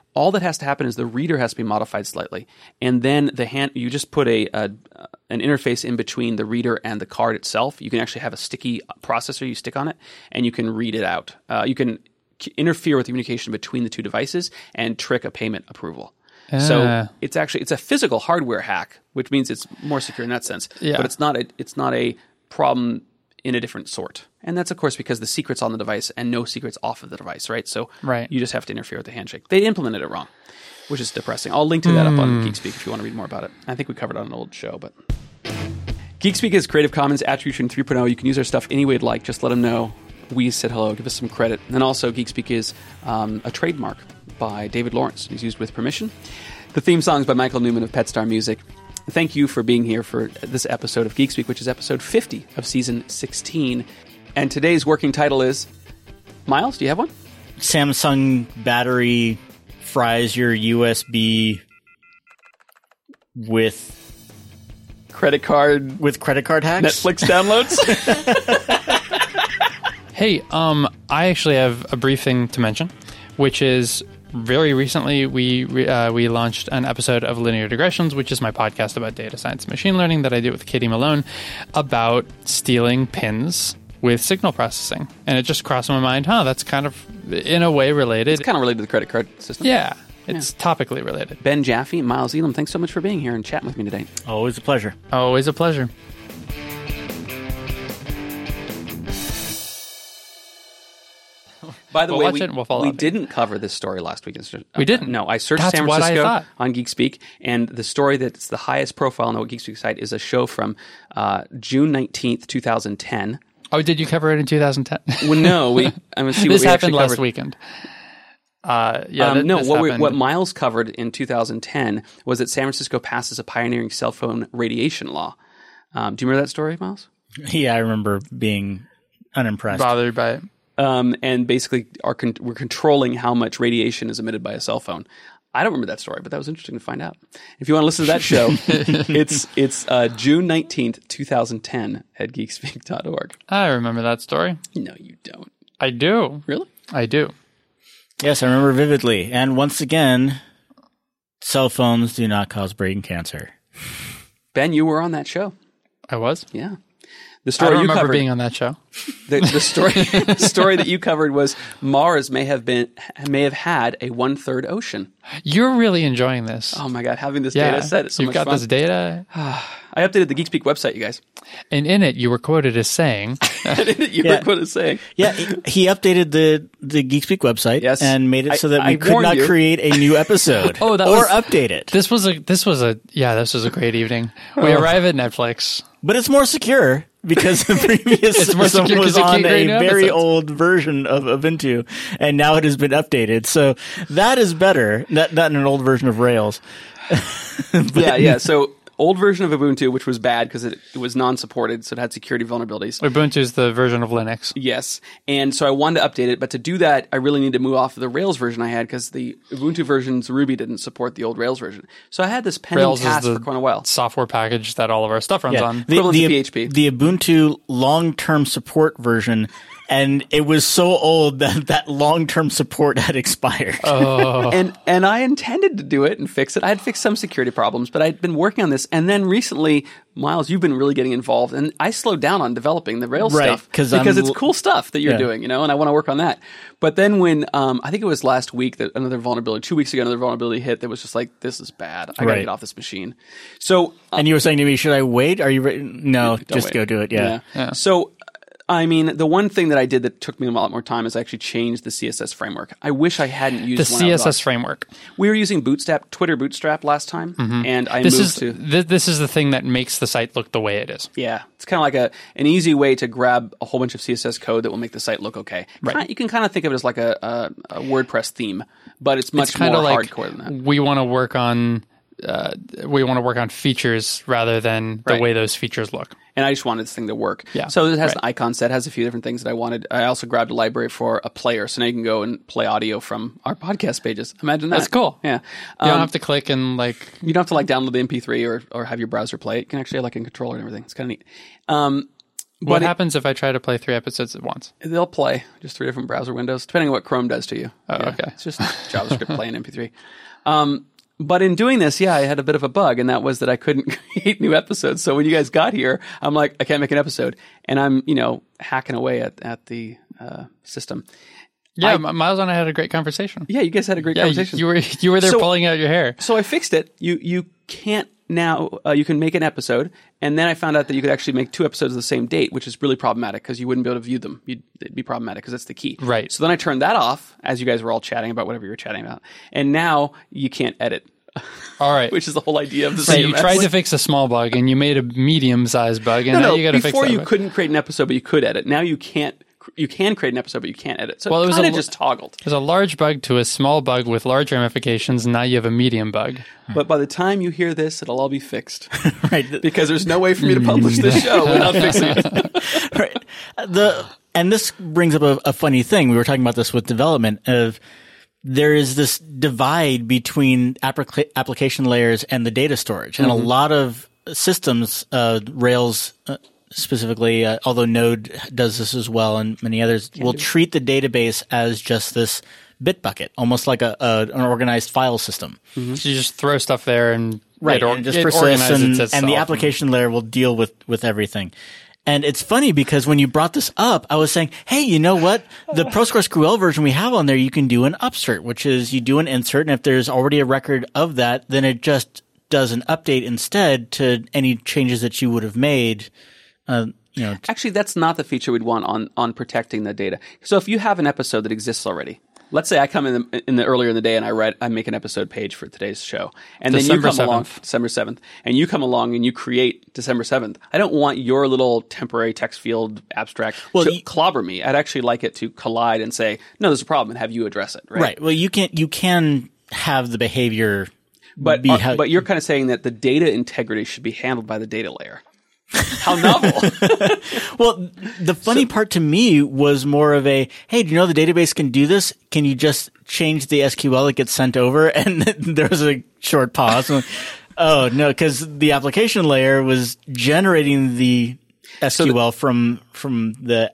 [SPEAKER 1] all that has to happen is the reader has to be modified slightly, and then you just put an interface in between the reader and the card itself. You can actually have a sticky processor you stick on it, and you can read it out. You can interfere with the communication between the two devices and trick a payment approval. So it's a physical hardware hack, which means it's more secure in that sense.
[SPEAKER 2] Yeah.
[SPEAKER 1] But it's not a problem in a different sort. And that's, of course, because the secret's on the device and no secret's off of the device, right? So you just have to interfere with the handshake. They implemented it wrong, which is depressing. I'll link to that up on GeekSpeak if you want to read more about it. I think we covered it on an old show, but... GeekSpeak is Creative Commons Attribution 3.0. You can use our stuff any way you'd like. Just let them know we said hello. Give us some credit. And also, GeekSpeak is a trademark by David Lawrence. He's used with permission. The theme song is by Michael Newman of PetStar Music. Thank you for being here for this episode of GeekSpeak, which is episode 50 of season 16. And today's working title is... Miles, do you have one?
[SPEAKER 3] Samsung battery fries your USB with
[SPEAKER 1] credit card
[SPEAKER 3] hacks?
[SPEAKER 1] Netflix downloads?
[SPEAKER 2] Hey, I actually have a brief thing to mention, which is very recently we launched an episode of Linear Digressions, which is my podcast about data science and machine learning that I do with Katie Malone, about stealing pins with signal processing. And it just crossed my mind, that's kind of, in a way, related.
[SPEAKER 1] It's kind of related to the credit card system.
[SPEAKER 2] Yeah, it's topically related.
[SPEAKER 1] Ben Jaffe, Miles Elam, thanks so much for being here and chatting with me today.
[SPEAKER 3] Always a pleasure.
[SPEAKER 2] Always a pleasure.
[SPEAKER 1] By the way, we
[SPEAKER 2] we'll
[SPEAKER 1] didn't cover this story last week.
[SPEAKER 2] We didn't?
[SPEAKER 1] No, I searched
[SPEAKER 2] That's
[SPEAKER 1] San
[SPEAKER 2] what I
[SPEAKER 1] Francisco
[SPEAKER 2] thought.
[SPEAKER 1] on GeekSpeak, and the story that's the highest profile on the GeekSpeak site is a show from June 19th, 2010.
[SPEAKER 2] Oh, did you cover it in 2010?
[SPEAKER 1] Well, no. I'm going to see
[SPEAKER 2] this
[SPEAKER 1] what we
[SPEAKER 2] happened last
[SPEAKER 1] covered.
[SPEAKER 2] weekend.
[SPEAKER 1] What Miles covered in 2010 was that San Francisco passes a pioneering cell phone radiation law. Do you remember that story, Miles?
[SPEAKER 3] Yeah, I remember being unimpressed.
[SPEAKER 2] Bothered by it.
[SPEAKER 1] And basically we're controlling how much radiation is emitted by a cell phone. I don't remember that story, but that was interesting to find out. If you want to listen to that show, it's June 19th, 2010 at geekspeak.org.
[SPEAKER 2] I remember that story.
[SPEAKER 1] No, you don't.
[SPEAKER 2] I do.
[SPEAKER 1] Really?
[SPEAKER 2] I do.
[SPEAKER 3] Yes, I remember vividly. And once again, cell phones do not cause brain cancer.
[SPEAKER 1] Ben, you were on that show.
[SPEAKER 2] I was?
[SPEAKER 1] Yeah. The
[SPEAKER 2] I
[SPEAKER 1] story
[SPEAKER 2] don't
[SPEAKER 1] you
[SPEAKER 2] remember
[SPEAKER 1] covered,
[SPEAKER 2] being on that show.
[SPEAKER 1] The story that you covered was Mars may have had a 1/3 ocean.
[SPEAKER 2] You're really enjoying this.
[SPEAKER 1] Oh my God, having this data set is so
[SPEAKER 2] You've
[SPEAKER 1] much fun.
[SPEAKER 2] got this data.
[SPEAKER 1] I updated the GeekSpeak website, you guys.
[SPEAKER 2] And in it, you were quoted as saying...
[SPEAKER 1] were quoted as saying...
[SPEAKER 3] Yeah, he updated the GeekSpeak website and made it so that we could not create a new episode or update it.
[SPEAKER 2] This was a great evening. We arrive at Netflix.
[SPEAKER 3] But it's more secure because the previous system was on a very old version of Ubuntu, and now it has been updated. So that is better, not an old version of Rails.
[SPEAKER 1] Yeah. So old version of Ubuntu, which was bad because it was non-supported, so it had security vulnerabilities.
[SPEAKER 2] Ubuntu is the version of Linux.
[SPEAKER 1] Yes. And so I wanted to update it, but to do that, I really need to move off of the Rails version I had because the Ubuntu versions, Ruby didn't support the old Rails version. So I had this pending task for quite a while.
[SPEAKER 2] Software package that all of our stuff runs on.
[SPEAKER 1] Equivalent to PHP.
[SPEAKER 3] The Ubuntu long-term support version, and it was so old that long-term support had expired.
[SPEAKER 2] Oh.
[SPEAKER 1] And I intended to do it and fix it. I had fixed some security problems, but I'd been working on this. And then recently, Miles, you've been really getting involved, and I slowed down on developing the Rails stuff because it's cool stuff that you're doing, and I want to work on that. But then when I think it was last week that another vulnerability, 2 weeks ago, another vulnerability hit that was just like, this is bad. I got to get off this machine. So,
[SPEAKER 3] and you were saying to me, should I wait? Are you ready? No, just wait. Go do it. Yeah.
[SPEAKER 1] So, I mean, the one thing that I did that took me a lot more time is I actually changed the CSS framework. I wish I hadn't used
[SPEAKER 2] the CSS framework.
[SPEAKER 1] We were using Twitter Bootstrap last time, and
[SPEAKER 2] this is the thing that makes the site look the way it is.
[SPEAKER 1] Yeah, it's kind of like an easy way to grab a whole bunch of CSS code that will make the site look okay. Right. You can kind of think of it as like a WordPress theme, but it's much more hardcore than that.
[SPEAKER 2] We want to work on features rather than the way those features look.
[SPEAKER 1] And I just wanted this thing to work.
[SPEAKER 2] Yeah.
[SPEAKER 1] So it has an icon set, has a few different things that I wanted. I also grabbed a library for a player, so now you can go and play audio from our podcast pages. Imagine that.
[SPEAKER 2] That's cool.
[SPEAKER 1] Yeah.
[SPEAKER 2] You don't have to click and
[SPEAKER 1] You don't have to download the MP3 or have your browser play it. You can actually have a controller and everything. It's kind of neat.
[SPEAKER 2] What happens if I try to play 3 episodes at once?
[SPEAKER 1] They'll play just 3 different browser windows, depending on what Chrome does to you.
[SPEAKER 2] Oh, okay.
[SPEAKER 1] It's just JavaScript playing MP3. But in doing this, I had a bit of a bug, and that was that I couldn't create new episodes. So when you guys got here, I'm like, I can't make an episode. And I'm, hacking away at the system.
[SPEAKER 2] Yeah, Miles and I had a great conversation.
[SPEAKER 1] Yeah, you guys had a great conversation.
[SPEAKER 2] You were there pulling out your hair.
[SPEAKER 1] So I fixed it. You can't now, you can make an episode, and then I found out that you could actually make 2 episodes of the same date, which is really problematic because you wouldn't be able to view them. It'd be problematic because that's the key.
[SPEAKER 2] Right.
[SPEAKER 1] So then I turned that off as you guys were all chatting about whatever you were chatting about, and now you can't edit.
[SPEAKER 2] All right.
[SPEAKER 1] Which is the whole idea of the
[SPEAKER 2] So you tried to fix a small bug, and you made a medium-sized bug, and now you got to fix that.
[SPEAKER 1] Before you couldn't create an episode, but you could edit. Now you can't. You can create an episode, but you can't edit. So it kind of just toggled.
[SPEAKER 2] There's a large bug to a small bug with large ramifications, and now you have a medium bug.
[SPEAKER 1] But by the time you hear this, it'll all be fixed. Right. Because there's no way for me to publish this show without fixing it.
[SPEAKER 3] Right. And this brings up a funny thing. We were talking about this with development of there is this divide between application layers and the data storage. And a lot of systems, Rails specifically, although Node does this as well and many others, will treat the database as just this bit bucket, almost like an organized file system.
[SPEAKER 2] Mm-hmm. So you just throw stuff there and
[SPEAKER 3] it just persists, and the application layer will deal with everything. And it's funny because when you brought this up, I was saying, hey, you know what? The PostgreSQL version we have on there, you can do an upsert, which is you do an insert, and if there's already a record of that, then it just does an update instead to any changes that you would have made.
[SPEAKER 1] Actually, that's not the feature we'd want on protecting the data. So if you have an episode that exists already, let's say I come in the earlier in the day and I make an episode page for today's show, and then you come along December 7th, and you come along and you create December 7th. I don't want your little temporary text field abstract to clobber me. I'd actually like it to collide and say, no, there's a problem, and have you address it. Right.
[SPEAKER 3] Well, you can have the behavior,
[SPEAKER 1] but you're kind of saying that the data integrity should be handled by the data layer. How novel.
[SPEAKER 3] Well, the funny part to me was more of a, hey, do you know the database can do this? Can you just change the SQL that gets sent over? And there was a short pause. Oh, no, because the application layer was generating the SQL from the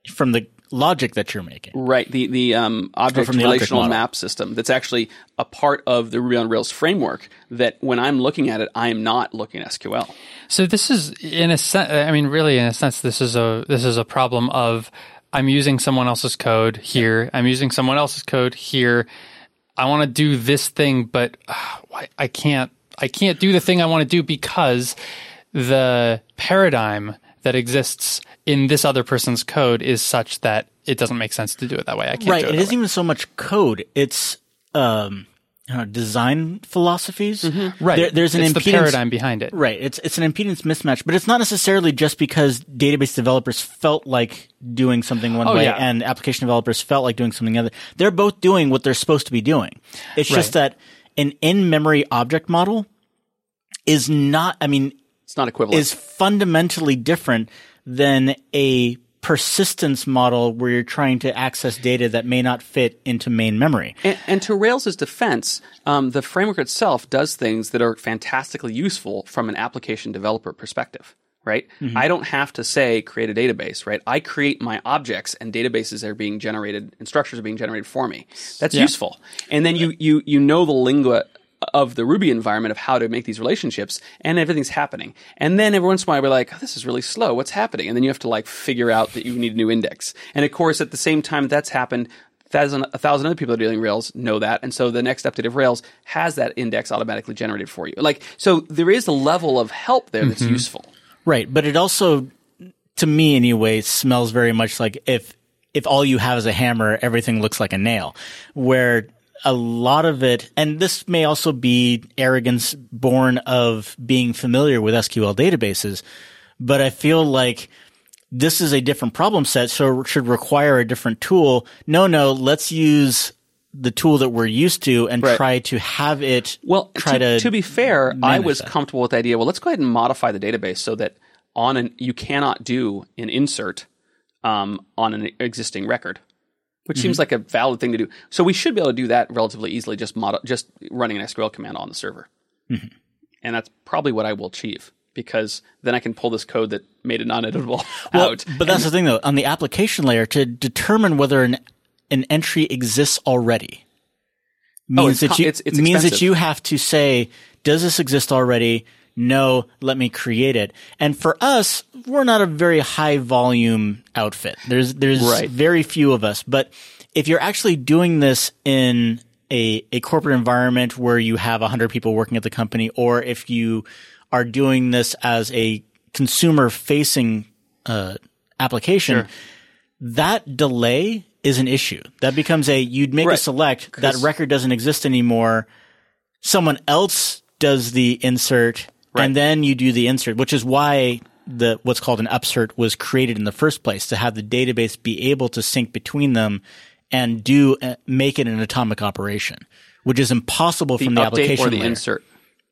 [SPEAKER 3] logic that you're making.
[SPEAKER 1] Right. The object relational map system that's actually a part of the Ruby on Rails framework that when I'm looking at it, I am not looking at SQL.
[SPEAKER 2] So this is, in a sense, this is a problem of I'm using someone else's code here. I'm using someone else's code here. I want to do this thing, but I can't do the thing I want to do because the paradigm that exists in this other person's code is such that it doesn't make sense to do it that way. I can't do it.
[SPEAKER 3] It isn't even so much code. It's design philosophies.
[SPEAKER 2] Mm-hmm. Right.
[SPEAKER 3] There's
[SPEAKER 2] the paradigm behind it.
[SPEAKER 3] Right. It's an impedance mismatch, but it's not necessarily just because database developers felt like doing something one way and application developers felt like doing something other. They're both doing what they're supposed to be doing. It's just that an in-memory object model is not,
[SPEAKER 1] it's not equivalent.
[SPEAKER 3] Is fundamentally different than a persistence model where you're trying to access data that may not fit into main memory.
[SPEAKER 1] And to Rails' defense, the framework itself does things that are fantastically useful from an application developer perspective, right? Mm-hmm. I don't have to say create a database, right? I create my objects and databases are being generated and structures are being generated for me. That's useful. And then you know the lingua of the Ruby environment of how to make these relationships, and everything's happening. And then every once in a while we're like, oh, this is really slow. What's happening? And then you have to figure out that you need a new index. And of course, at the same time that's happened, 1,000 other people that are dealing Rails know that. And so the next update of Rails has that index automatically generated for you. So there is a level of help there that's useful.
[SPEAKER 3] Right. But it also, to me anyway, smells very much like if all you have is a hammer, everything looks like a nail, where a lot of it, and this may also be arrogance born of being familiar with SQL databases, but I feel like this is a different problem set, so it should require a different tool. No, let's use the tool that we're used to and try to have it.
[SPEAKER 1] Well, to be fair, I was comfortable with the idea, let's go ahead and modify the database so that you cannot do an insert on an existing record. Which seems like a valid thing to do. So we should be able to do that relatively easily, just running an SQL command on the server. Mm-hmm. And that's probably what I will achieve. because then I can pull this code that made it non-editable
[SPEAKER 3] Well,
[SPEAKER 1] out.
[SPEAKER 3] but that's the thing, though. On the application layer, to determine whether an entry exists already means
[SPEAKER 1] it's
[SPEAKER 3] that
[SPEAKER 1] expensive.
[SPEAKER 3] you have to say, does this exist already? No, let me create it. And for us, we're not a very high volume outfit. There's
[SPEAKER 1] Right.
[SPEAKER 3] very few of us. But if you're actually doing this in a corporate environment where you have 100 people working at the company, or if you are doing this as a consumer facing application,
[SPEAKER 1] Sure.
[SPEAKER 3] that delay is an issue. That becomes you'd make a
[SPEAKER 1] Right.
[SPEAKER 3] select, that record doesn't exist anymore. Someone else does the insert,
[SPEAKER 1] Right.
[SPEAKER 3] and then you do the insert, which is why what's called an upsert was created in the first place, to have the database be able to sync between them and make it an atomic operation, which is impossible from the
[SPEAKER 1] update
[SPEAKER 3] application
[SPEAKER 1] or the
[SPEAKER 3] layer.
[SPEAKER 1] insert.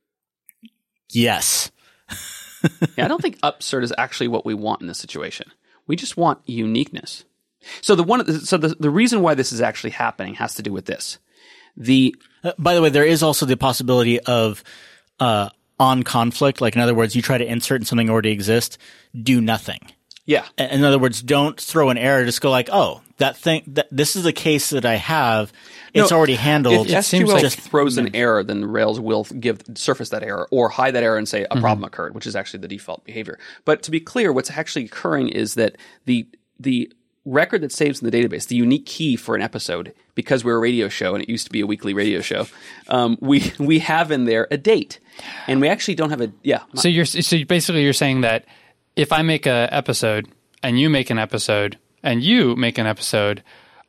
[SPEAKER 3] Yes.
[SPEAKER 1] Yeah, I don't think upsert is actually what we want in this situation. We just want uniqueness. So the reason why this is actually happening has to do with this.
[SPEAKER 3] By the way, there is also the possibility of on conflict. Like, in other words, you try to insert and something already exists, do nothing.
[SPEAKER 1] Yeah.
[SPEAKER 3] In other words, don't throw an error. Just go like, oh, this is the case that I have. It's already handled.
[SPEAKER 1] If SQL
[SPEAKER 3] just
[SPEAKER 1] throws an error, then Rails will surface that error or hide that error and say a problem occurred, which is actually the default behavior. But to be clear, what's actually occurring is that the record that saves in the database, the unique key for an episode, because we're a radio show and it used to be a weekly radio show, we have in there a date, and we actually don't have a
[SPEAKER 2] So basically you're saying that if I make an episode and you make an episode and you make an episode,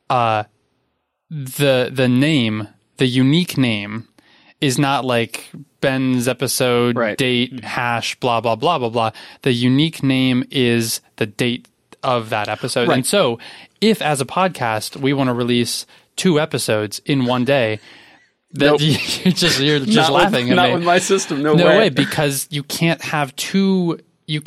[SPEAKER 2] the name, the unique name, is not like Ben's episode,
[SPEAKER 1] Right.
[SPEAKER 2] date, hash, blah, blah, blah, blah, blah. The unique name is the date of that episode.
[SPEAKER 1] Right.
[SPEAKER 2] And so if as a podcast we want to release 2 episodes in one day,
[SPEAKER 1] Nope.
[SPEAKER 2] you're just
[SPEAKER 1] not
[SPEAKER 2] laughing
[SPEAKER 1] with,
[SPEAKER 2] at me.
[SPEAKER 1] not with my system. No
[SPEAKER 2] No
[SPEAKER 1] way.
[SPEAKER 2] way, because you can't have two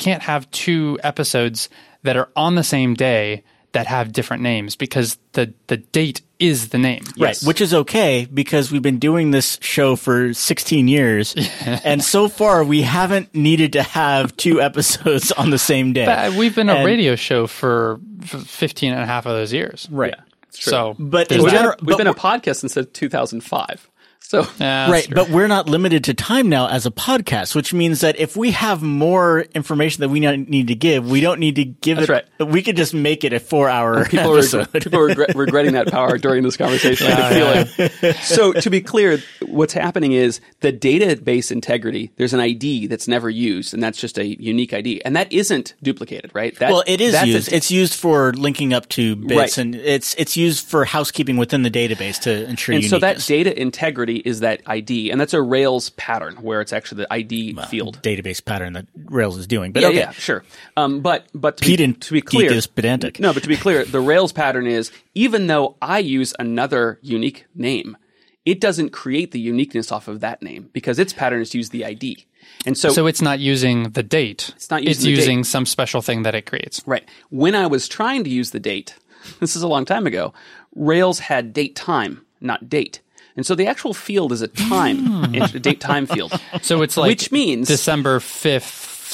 [SPEAKER 2] episodes that are on the same day that have different names, because the date is the name.
[SPEAKER 3] Right, which is okay because we've been doing this show for 16 years, and so far we haven't needed to have 2 episodes on the same day.
[SPEAKER 2] But we've been a radio show for 15 and a half of those years.
[SPEAKER 3] Right.
[SPEAKER 1] Yeah, it's true.
[SPEAKER 2] So,
[SPEAKER 3] But
[SPEAKER 2] there's
[SPEAKER 3] in
[SPEAKER 2] that.
[SPEAKER 3] general,
[SPEAKER 1] We've been a podcast since 2005. So
[SPEAKER 2] Yeah, that's
[SPEAKER 3] right,
[SPEAKER 2] true.
[SPEAKER 3] but we're not limited to time now as a podcast, which means that if we have more information that we need to give, we don't need to give
[SPEAKER 1] That's
[SPEAKER 3] it.
[SPEAKER 1] right.
[SPEAKER 3] We could just make it a 4-hour
[SPEAKER 1] people
[SPEAKER 3] episode.
[SPEAKER 1] are regretting that power during this conversation. I can feel it. So to be clear, what's happening is the database integrity, there's an ID that's never used, and that's just a unique ID. And that isn't duplicated, right?
[SPEAKER 3] Well, it is used. It's used for linking up to bits,
[SPEAKER 1] Right.
[SPEAKER 3] and it's used for housekeeping within the database to ensure
[SPEAKER 1] and
[SPEAKER 3] uniqueness.
[SPEAKER 1] so that data integrity is that ID, and that's a Rails pattern where it's actually the ID field.
[SPEAKER 3] database pattern that Rails is doing. But
[SPEAKER 1] Yeah,
[SPEAKER 3] okay.
[SPEAKER 1] yeah, sure. But
[SPEAKER 3] Pete
[SPEAKER 1] to be clear,
[SPEAKER 3] is pedantic.
[SPEAKER 1] No, but to be clear, the Rails pattern is even though I use another unique name, it doesn't create the uniqueness off of that name because its pattern is to use the ID. And so
[SPEAKER 2] it's not using the date.
[SPEAKER 1] It's not using the
[SPEAKER 2] using
[SPEAKER 1] date.
[SPEAKER 2] some special thing that it creates.
[SPEAKER 1] right. When I was trying to use the date, this is a long time ago, Rails had date time, not date. And so the actual field is a time, it's a date time field.
[SPEAKER 2] So it's like
[SPEAKER 1] Which means-
[SPEAKER 2] December 5th,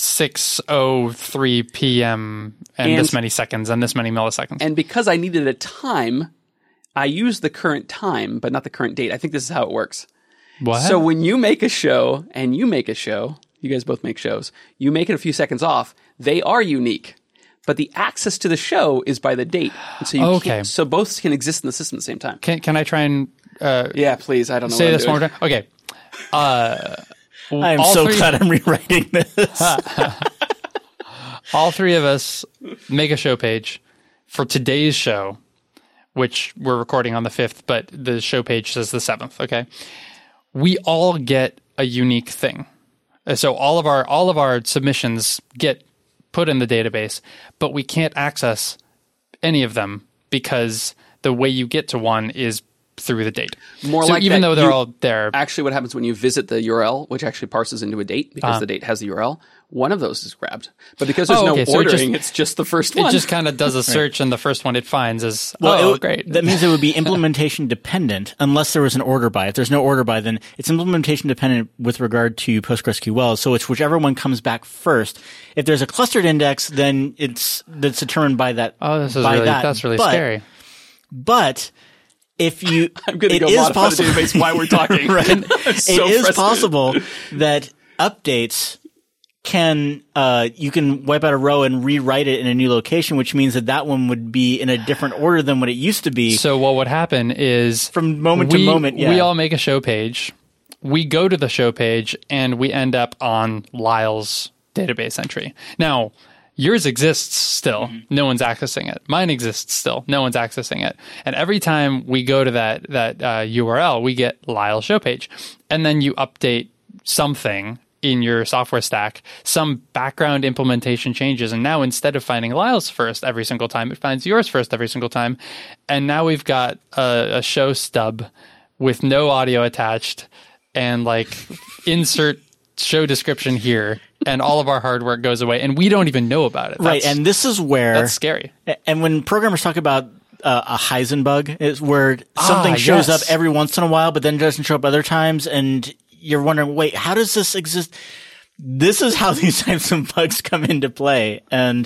[SPEAKER 2] 6:03 p.m. and this many seconds and this many milliseconds.
[SPEAKER 1] And because I needed a time, I used the current time, but not the current date. I think this is how it works.
[SPEAKER 2] What?
[SPEAKER 1] So when you make a show and you make a show, you guys both make shows, you make it a few seconds off, they are unique. But the access to the show is by the date. And so
[SPEAKER 2] Okay.
[SPEAKER 1] so both can exist in the system at the same time.
[SPEAKER 2] Can I try and
[SPEAKER 1] Yeah, please. I don't know
[SPEAKER 2] say
[SPEAKER 1] what
[SPEAKER 2] this
[SPEAKER 1] I'm
[SPEAKER 2] one
[SPEAKER 1] doing.
[SPEAKER 2] more time? Okay.
[SPEAKER 3] I am
[SPEAKER 2] all
[SPEAKER 3] so
[SPEAKER 2] three-
[SPEAKER 3] glad I'm rewriting this.
[SPEAKER 2] All 3 of us make a show page for today's show, which we're recording on the 5th, but the show page says the 7th, okay? We all get a unique thing. So all of our submissions get put in the database, but we can't access any of them because the way you get to one is through the date.
[SPEAKER 1] More
[SPEAKER 2] so
[SPEAKER 1] like
[SPEAKER 2] even
[SPEAKER 1] that,
[SPEAKER 2] though they're all there.
[SPEAKER 1] Actually, what happens when you visit the URL, which actually parses into a date because the date has the URL, one of those is grabbed. But because there's no ordering, it's just the first one.
[SPEAKER 2] It just kind of does a search, and the first one it finds is, great.
[SPEAKER 3] That means it would be implementation dependent unless there was an order by. If there's no order by, then it's implementation dependent with regard to PostgreSQL. So it's whichever one comes back first. If there's a clustered index, then that's determined by that.
[SPEAKER 2] Oh, that's really scary.
[SPEAKER 3] But if you,
[SPEAKER 1] I'm going to go modify the database while we're talking.
[SPEAKER 3] Right? It is possible that updates you can wipe out a row and rewrite it in a new location, which means that one would be in a different order than what it used to be.
[SPEAKER 2] So what would happen is
[SPEAKER 3] from moment to moment,
[SPEAKER 2] we all make a show page. We go to the show page and we end up on Lyle's database entry. Now, yours exists still. Mm-hmm. No one's accessing it. Mine exists still. No one's accessing it. And every time we go to that URL, we get Lyle's show page. And then you update something in your software stack, some background implementation changes. And now instead of finding Lyle's first every single time, it finds yours first every single time. And now we've got a show stub with no audio attached and insert show description here. And all of our hard work goes away. And we don't even know about it.
[SPEAKER 3] Right. And this is where...
[SPEAKER 2] That's scary.
[SPEAKER 3] And when programmers talk about a Heisenbug, is where something shows up every once in a while, but then doesn't show up other times. And you're wondering, wait, how does this exist? This is how these types of bugs come into play. And,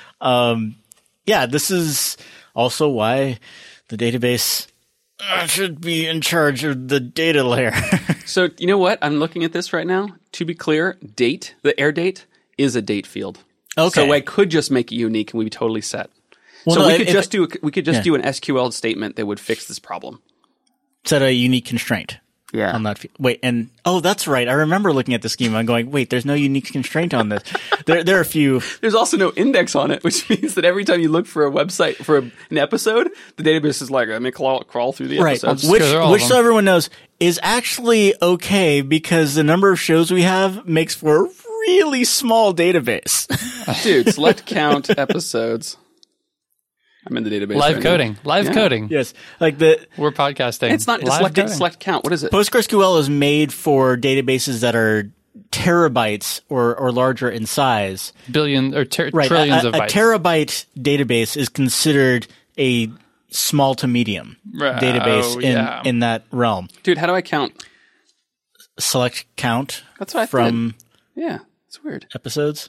[SPEAKER 3] this is also why the database should be in charge of the data layer.
[SPEAKER 1] So, you know what? I'm looking at this right now. To be clear, date, the air date, is a date field.
[SPEAKER 3] Okay.
[SPEAKER 1] So I could just make it unique and we'd be totally set. Well, so we could just do an SQL statement that would fix this problem.
[SPEAKER 3] Set a unique constraint.
[SPEAKER 1] Yeah.
[SPEAKER 3] On that. Wait, and that's right. I remember looking at the schema and going, wait, there's no unique constraint on this. There are a few.
[SPEAKER 1] There's also no index on it, which means that every time you look for a website for an episode, the database is like, let me crawl through the episodes.
[SPEAKER 3] Which so everyone knows is actually okay because the number of shows we have makes for a really small database.
[SPEAKER 1] Dude, select count episodes. I'm in the database.
[SPEAKER 2] Live coding.
[SPEAKER 3] Yes.
[SPEAKER 2] We're podcasting.
[SPEAKER 1] It's not select count. What is it?
[SPEAKER 3] PostgreSQL is made for databases that are terabytes or larger in size.
[SPEAKER 2] Trillions of bytes.
[SPEAKER 3] A terabyte database is considered a small to medium database in that realm.
[SPEAKER 1] Dude, how do I count?
[SPEAKER 3] Select count.
[SPEAKER 1] That's what I
[SPEAKER 3] from
[SPEAKER 1] did. Yeah, it's weird.
[SPEAKER 3] Episodes.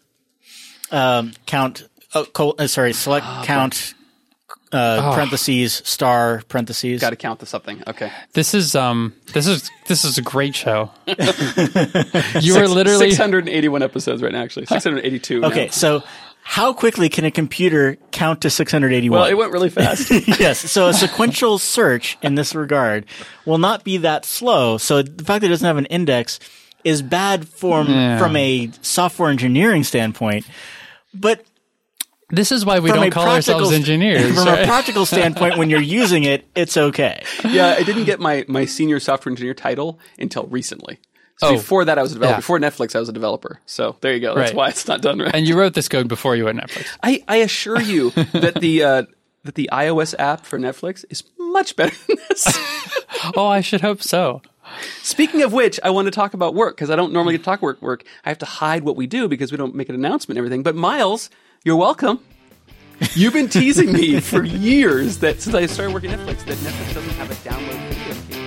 [SPEAKER 3] Count. Select count. Parentheses, star, parentheses.
[SPEAKER 1] Got to count the something. Okay.
[SPEAKER 2] This is a great show. You are literally
[SPEAKER 1] 681 episodes right now, actually 682.
[SPEAKER 3] Okay, so how quickly can a computer count to 681?
[SPEAKER 1] Well, it went really fast.
[SPEAKER 3] Yes, so a sequential search in this regard will not be that slow. So the fact that it doesn't have an index is bad from a software engineering standpoint, but
[SPEAKER 2] this is why we don't call ourselves engineers.
[SPEAKER 3] From a practical standpoint, when you're using it, it's okay.
[SPEAKER 1] Yeah, I didn't get my senior software engineer title until recently. So before that, I was a developer. Yeah. Before Netflix, I was a developer. So there you go. That's why it's not done right.
[SPEAKER 2] And you wrote this code before you were at Netflix.
[SPEAKER 1] I assure you that the iOS app for Netflix is much better than this.
[SPEAKER 2] Oh, I should hope so.
[SPEAKER 1] Speaking of which, I want to talk about work because I don't normally get to talk work. I have to hide what we do because we don't make an announcement and everything. But Miles, you're welcome. You've been teasing me for years that since I started working at Netflix, that Netflix doesn't have a download video.